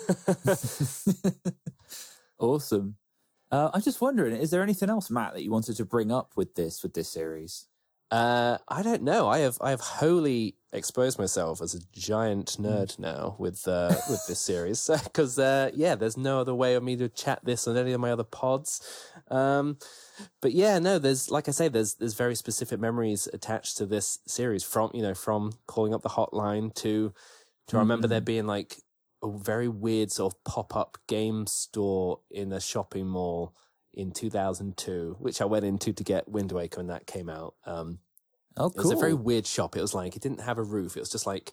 Awesome. I'm just wondering, is there anything else, Matt, that you wanted to bring up with this series? I don't know. I have wholly exposed myself as a giant nerd now with this series because there's no other way of me to chat this on any of my other pods. But yeah, no, there's, like I say, there's very specific memories attached to this series from calling up the hotline to I remember there being like a very weird sort of pop-up game store in a shopping mall in 2002, which I went into to get Wind Waker when that came out. Oh, cool. It was a very weird shop. It was like, it didn't have a roof. It was just like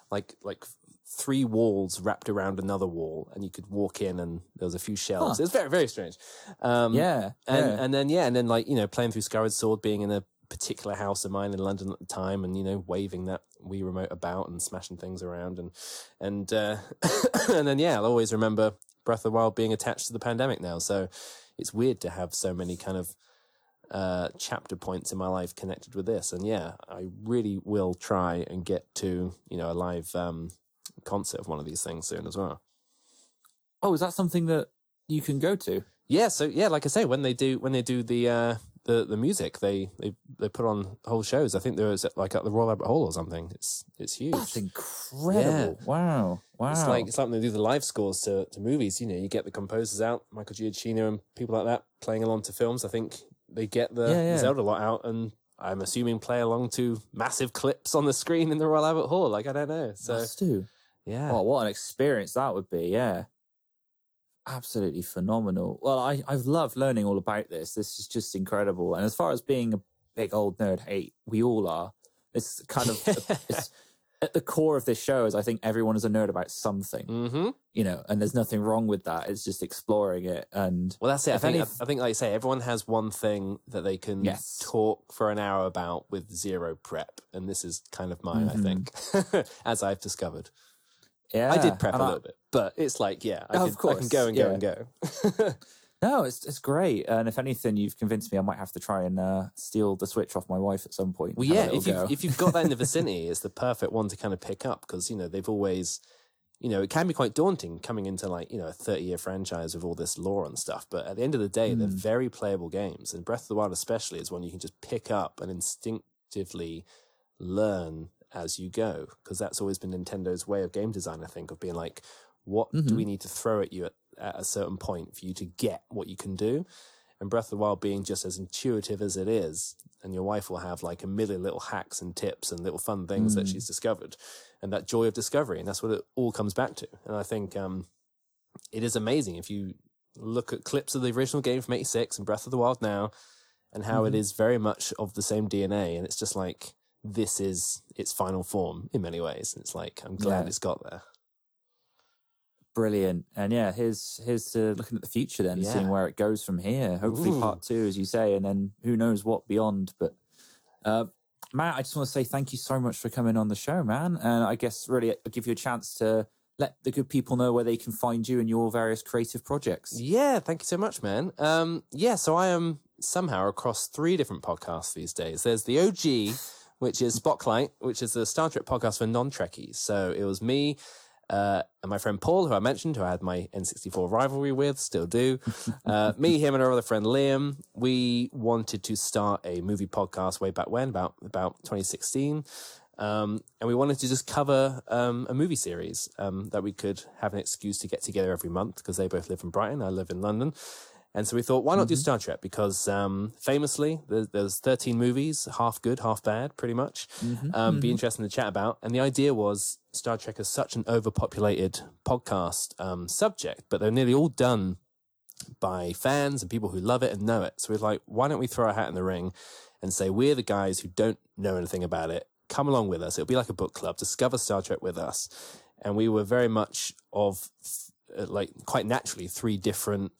3 walls wrapped around another wall, and you could walk in and there was a few shelves. It was very, very strange. And then like, playing through Skyward Sword, being in a particular house of mine in London at the time, and waving that Wii remote about and smashing things around, and then I'll always remember Breath of the Wild being attached to the pandemic now. So it's weird to have so many kind of chapter points in my life connected with this. And I really will try and get to a live concert of one of these things soon as well. Oh, is that something that you can go to? Yeah. So like I say, when they do the music, they put on whole shows. I think there was like at the Royal Albert Hall or something. It's huge. That's incredible. Yeah. Wow. It's like when they do the live scores to movies. You get the composers out, Michael Giacchino and people like that playing along to films. I think they get the Zelda lot out, and I'm assuming play along to massive clips on the screen in the Royal Albert Hall. Like, I don't know. So must do. Yeah. Oh, what an experience that would be. Yeah. Absolutely phenomenal. Well, I've loved learning all about this. This is just incredible. And as far as being a big old nerd, we all are. It's kind of it's, at the core of this show is I think everyone is a nerd about something. Mm-hmm. And there's nothing wrong with that. It's just exploring it. And well, that's it. I think, like you say, everyone has one thing that they can talk for an hour about with zero prep, and this is kind of mine. I think, as I've discovered. Yeah, I did prep a little bit, but it's like, I can go and go and go. No, it's great. And if anything, you've convinced me I might have to try and steal the Switch off my wife at some point. Well, yeah, if you've got that in the vicinity, it's the perfect one to kind of pick up because, they've always, it can be quite daunting coming into like, a 30-year franchise with all this lore and stuff. But at the end of the day, they're very playable games. And Breath of the Wild especially is one you can just pick up and instinctively learn as you go, because that's always been Nintendo's way of game design, I think, of being like, what do we need to throw at you at a certain point for you to get what you can do? And Breath of the Wild being just as intuitive as it is, and your wife will have like a million little hacks and tips and little fun things that she's discovered, and that joy of discovery, and that's what it all comes back to. And I think it is amazing if you look at clips of the original game from '86 and Breath of the Wild now, and how it is very much of the same DNA, and it's just like, this is its final form in many ways. And it's like, I'm glad it's got there. Brilliant. And here's to looking at the future then, seeing where it goes from here. Hopefully part 2, as you say, and then who knows what beyond. But Matt, I just want to say thank you so much for coming on the show, man. And I guess really I'll give you a chance to let the good people know where they can find you and your various creative projects. Yeah, thank you so much, man. So I am somehow across 3 different podcasts these days. There's the OG, which is Spotlight, which is the Star Trek podcast for non-Trekkies. So it was me and my friend Paul, who I mentioned, who I had my N64 rivalry with, still do. Me, him, and our other friend Liam. We wanted to start a movie podcast way back when, about 2016. And we wanted to just cover a movie series that we could have an excuse to get together every month, because they both live in Brighton, I live in London. And so we thought, why not do Star Trek? Because famously, there's 13 movies, half good, half bad, pretty much. Be interesting to chat about. And the idea was Star Trek is such an overpopulated podcast subject, but they're nearly all done by fans and people who love it and know it. So we're like, why don't we throw our hat in the ring and say, we're the guys who don't know anything about it. Come along with us. It'll be like a book club. Discover Star Trek with us. And we were very much of, quite naturally, 3 different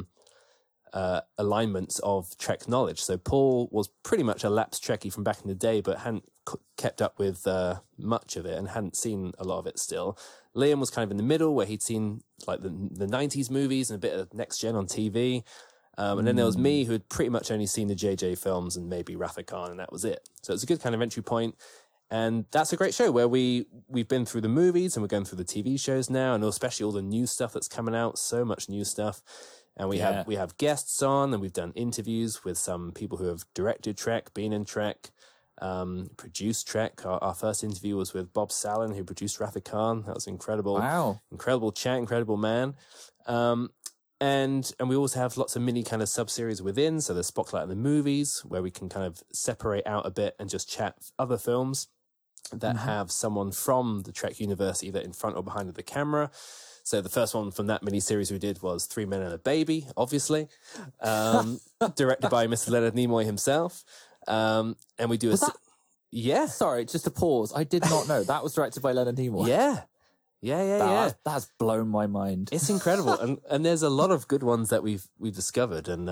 alignments of Trek knowledge. So Paul was pretty much a lapsed Trekkie from back in the day, but hadn't kept up with much of it and hadn't seen a lot of it still. Liam was kind of in the middle, where he'd seen like the 90s movies and a bit of next gen on TV. And then there was me, who had pretty much only seen the JJ films and maybe Wrath of Khan, and that was it. So it's a good kind of entry point. And that's a great show where we've been through the movies and we're going through the TV shows now, and especially all the new stuff that's coming out. So much new stuff. And we have guests on, and we've done interviews with some people who have directed Trek, been in Trek, produced Trek. Our first interview was with Bob Sallin, who produced Wrath of Khan. That was incredible. Wow. Incredible chat, incredible man. And we also have lots of mini kind of sub-series within. So there's Spotlight on the Movies, where we can kind of separate out a bit and just chat other films that have someone from the Trek universe either in front or behind of the camera. So the first one from that mini-series we did was 3 Men and a Baby, obviously, directed by Mr. Leonard Nimoy himself. And we do yeah. Sorry, just a pause. I did not know that was directed by Leonard Nimoy. Yeah. That's blown my mind. It's incredible. and there's a lot of good ones that we've discovered. And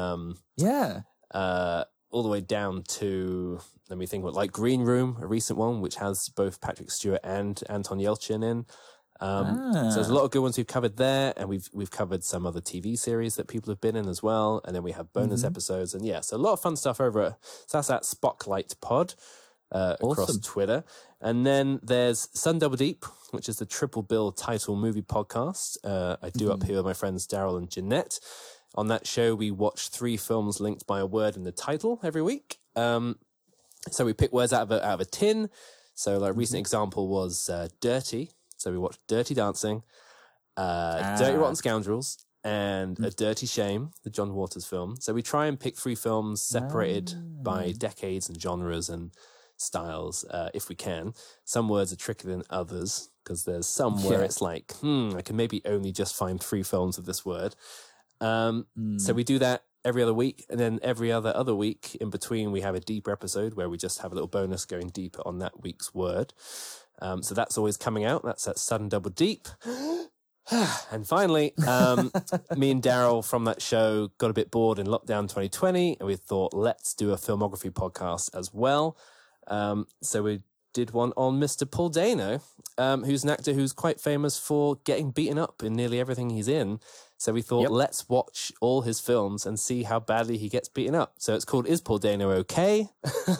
all the way down to, let me think, like Green Room, a recent one, which has both Patrick Stewart and Anton Yelchin in. So there's a lot of good ones we've covered there, and we've covered some other TV series that people have been in as well, and then we have bonus episodes, and so a lot of fun stuff over at, so that's at Spotlight Pod across Twitter. And then there's Sun Double Deep, which is the Triple Bill title movie podcast I do up here with my friends Daryl and Jeanette. On that show, we watch 3 films linked by a word in the title every week. So we pick words out of a tin. So like a recent example was Dirty. So we watched Dirty Dancing, Dirty Rotten Scoundrels, and A Dirty Shame, the John Waters film. So we try and pick 3 films separated by decades and genres and styles, if we can. Some words are trickier than others, because there's some where it's like, I can maybe only just find 3 films of this word. So we do that every other week, and then every other week in between we have a deeper episode where we just have a little bonus going deeper on that week's word. So that's always coming out. That's at Sudden Double Deep. And finally, me and Daryl from that show got a bit bored in lockdown 2020, and we thought, let's do a filmography podcast as well. So we did one on Mr. Paul Dano, who's an actor who's quite famous for getting beaten up in nearly everything he's in. So we thought, let's watch all his films and see how badly he gets beaten up. So it's called Is Paul Dano Okay?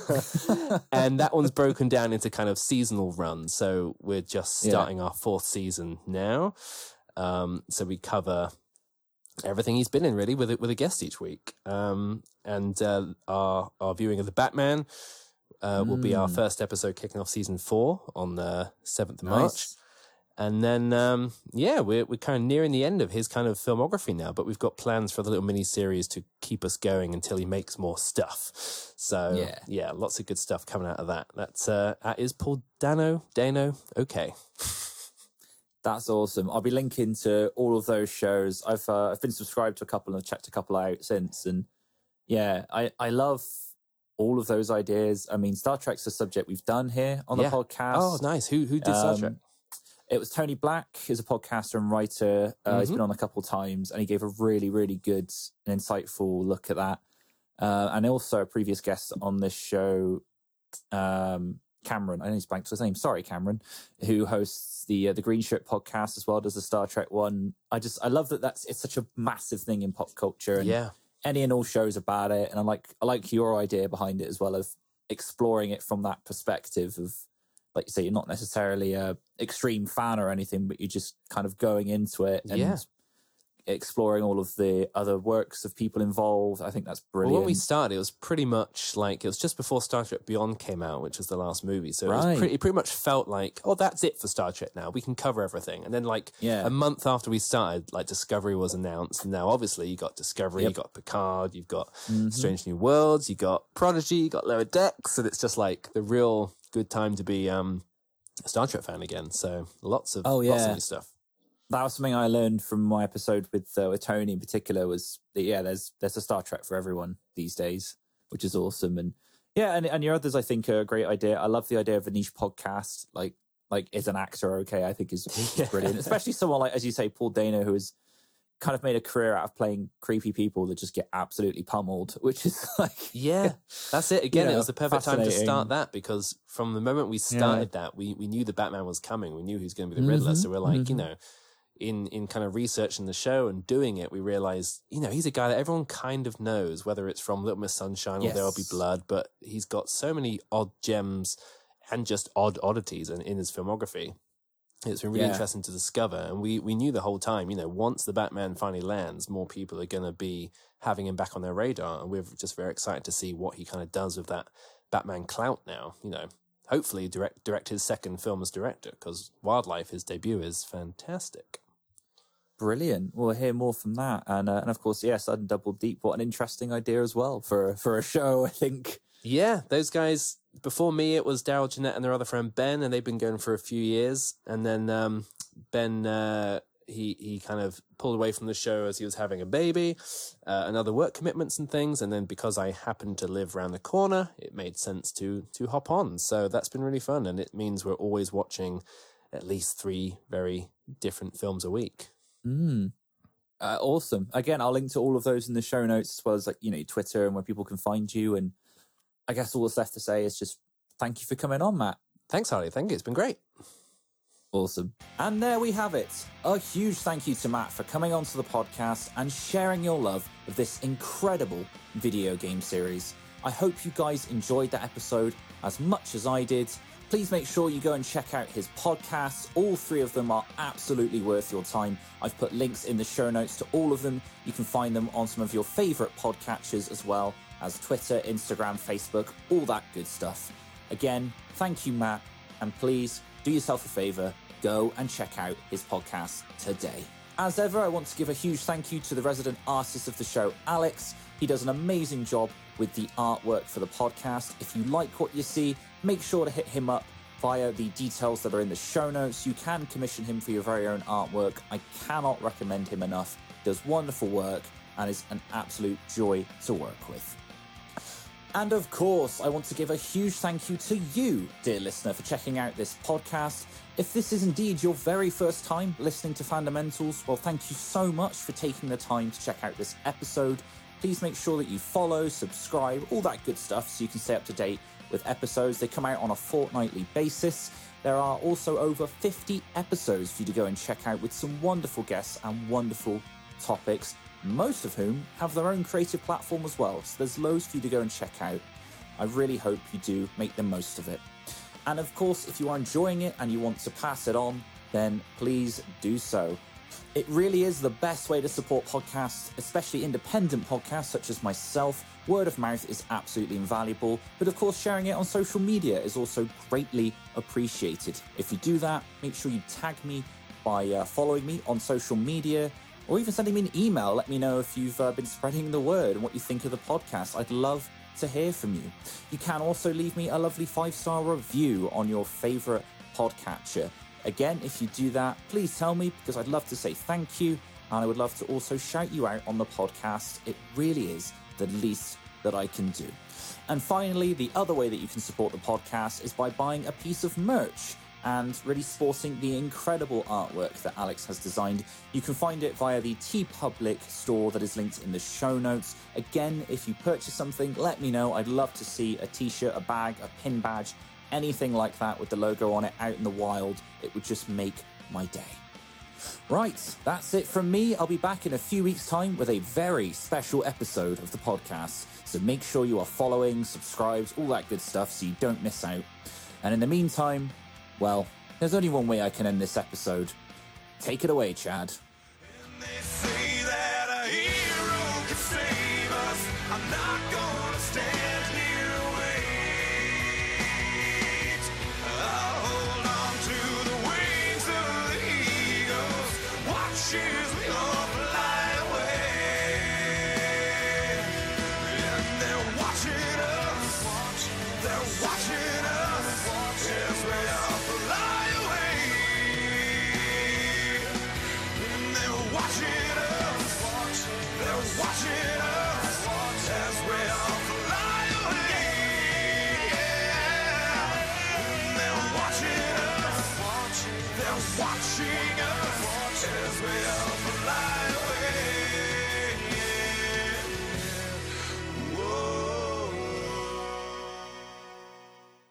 And that one's broken down into kind of seasonal runs. So we're just starting our 4th season now. So we cover everything he's been in, really, with a guest each week. And our viewing of The Batman will be our first episode kicking off season 4 on the 7th of March. And then, we're kind of nearing the end of his kind of filmography now, but we've got plans for the little mini-series to keep us going until he makes more stuff. So, lots of good stuff coming out of that. That is Paul Dano, okay. That's awesome. I'll be linking to all of those shows. I've been subscribed to a couple and I've checked a couple out since. And I love all of those ideas. I mean, Star Trek's a subject we've done here on the podcast. Oh, nice. Who did Star Trek? It was Tony Black, who's a podcaster and writer. He's been on a couple of times, and he gave a really, really good and insightful look at that. And also a previous guest on this show, Cameron. I know he's blanked his name. Sorry, Cameron, who hosts the Green Shirt podcast as well, does the Star Trek one. I love that it's such a massive thing in pop culture. And any and all shows about it. And I like your idea behind it as well, of exploring it from that perspective of, like you say, you're not necessarily a extreme fan or anything, but you're just kind of going into it and exploring all of the other works of people involved. I think that's brilliant. Well, when we started, it was pretty much like, it was just before Star Trek Beyond came out, which was the last movie. So it pretty much felt like, oh, that's it for Star Trek now. We can cover everything. And then a month after we started, Discovery was announced. And now obviously you got Discovery, you got Picard, you've got Strange New Worlds, you got Prodigy, you got Lower Decks. And it's just like the real good time to be a Star Trek fan again. So lots of new stuff. That was something I learned from my episode with Tony in particular, was that, there's a Star Trek for everyone these days, which is awesome. And and your others, I think, are a great idea. I love the idea of a niche podcast, like is an actor okay? I think is brilliant, especially someone like, as you say, Paul Dano, who has kind of made a career out of playing creepy people that just get absolutely pummeled, which is that's it. Again, it was the perfect time to start that, because from the moment we started that, we knew the Batman was coming. We knew he was going to be the Riddler. So we're like, in kind of researching the show and doing it, we realized, he's a guy that everyone kind of knows, whether it's from Little Miss Sunshine or There'll Be Blood, but he's got so many odd gems and just odd oddities in his filmography. It's been really interesting to discover. And we knew the whole time, once the Batman finally lands, more people are going to be having him back on their radar. And we're just very excited to see what he kind of does with that Batman clout now. Hopefully direct his second film as director, because Wildlife, his debut, is fantastic. Brilliant. We'll hear more from that. And of course, Sudden Double Deep, what an interesting idea as well for a show, I think. Yeah, those guys, before me, it was Daryl Jeanette and their other friend Ben, and they've been going for a few years. And then Ben, he kind of pulled away from the show as he was having a baby and other work commitments and things. And then because I happened to live around the corner, it made sense to hop on. So that's been really fun. And it means we're always watching at least 3 very different films a week. Awesome. Again, I'll link to all of those in the show notes, as well as Twitter and where people can find you. And I guess all that's left to say is just thank you for coming on, Matt. Thanks, Harley. Thank you. It's been great. Awesome. And there we have it. A huge thank you to Matt for coming onto the podcast and sharing your love of this incredible video game series. I hope you guys enjoyed that episode as much as I did. Please make sure you go and check out his podcasts. All 3 of them are absolutely worth your time. I've put links in the show notes to all of them. You can find them on some of your favourite podcatchers as well as Twitter, Instagram, Facebook, all that good stuff. Again, thank you, Matt. And please do yourself a favour, go and check out his podcast today. As ever, I want to give a huge thank you to the resident artist of the show, Alex. He does an amazing job with the artwork for the podcast. If you like what you see, make sure to hit him up via the details that are in the show notes. You can commission him for your very own artwork. I cannot recommend him enough. He does wonderful work and is an absolute joy to work with. And of course, I want to give a huge thank you to you, dear listener, for checking out this podcast. If this is indeed your very first time listening to Fundamentals, well, thank you so much for taking the time to check out this episode. Please make sure that you follow, subscribe, all that good stuff so you can stay up to date with episodes. They come out on a fortnightly basis. There are also over 50 episodes for you to go and check out with some wonderful guests and wonderful topics, most of whom have their own creative platform as well. So there's loads for you to go and check out. I really hope you do make the most of it. And of course, if you are enjoying it and you want to pass it on, then please do so. It really is the best way to support podcasts, especially independent podcasts such as myself. Word of mouth is absolutely invaluable, but of course sharing it on social media is also greatly appreciated. If you do that, make sure you tag me by following me on social media, or even sending me an email. Let me know if you've been spreading the word and what you think of the podcast. I'd love to hear from you. You can also leave me a lovely 5-star review on your favourite podcatcher. Again, if you do that, please tell me, because I'd love to say thank you, and I would love to also shout you out on the podcast. It really is the least that I can do. And finally, the other way that you can support the podcast is by buying a piece of merch and really sporting the incredible artwork that Alex has designed. You can find it via the TeePublic store that is linked in the show notes. Again, if you purchase something, let me know. I'd love to see a t-shirt, a bag, a pin badge, anything like that with the logo on it out in the wild. It would just make my day. Right, that's it from me. I'll be back in a few weeks' time with a very special episode of the podcast. So make sure you are following, subscribed, all that good stuff so you don't miss out. And in the meantime, well, there's only one way I can end this episode. Take it away, Chad. And they say that a hero can save us. I'm not gonna stand here and wait. I'll hold on to the wings of the eagles. Watch as we all fly away. And they're watching us. They're watching us as we all fly away. And they're watching us. They're watching us as we all fly away. And they're watching us. They're watching us as we all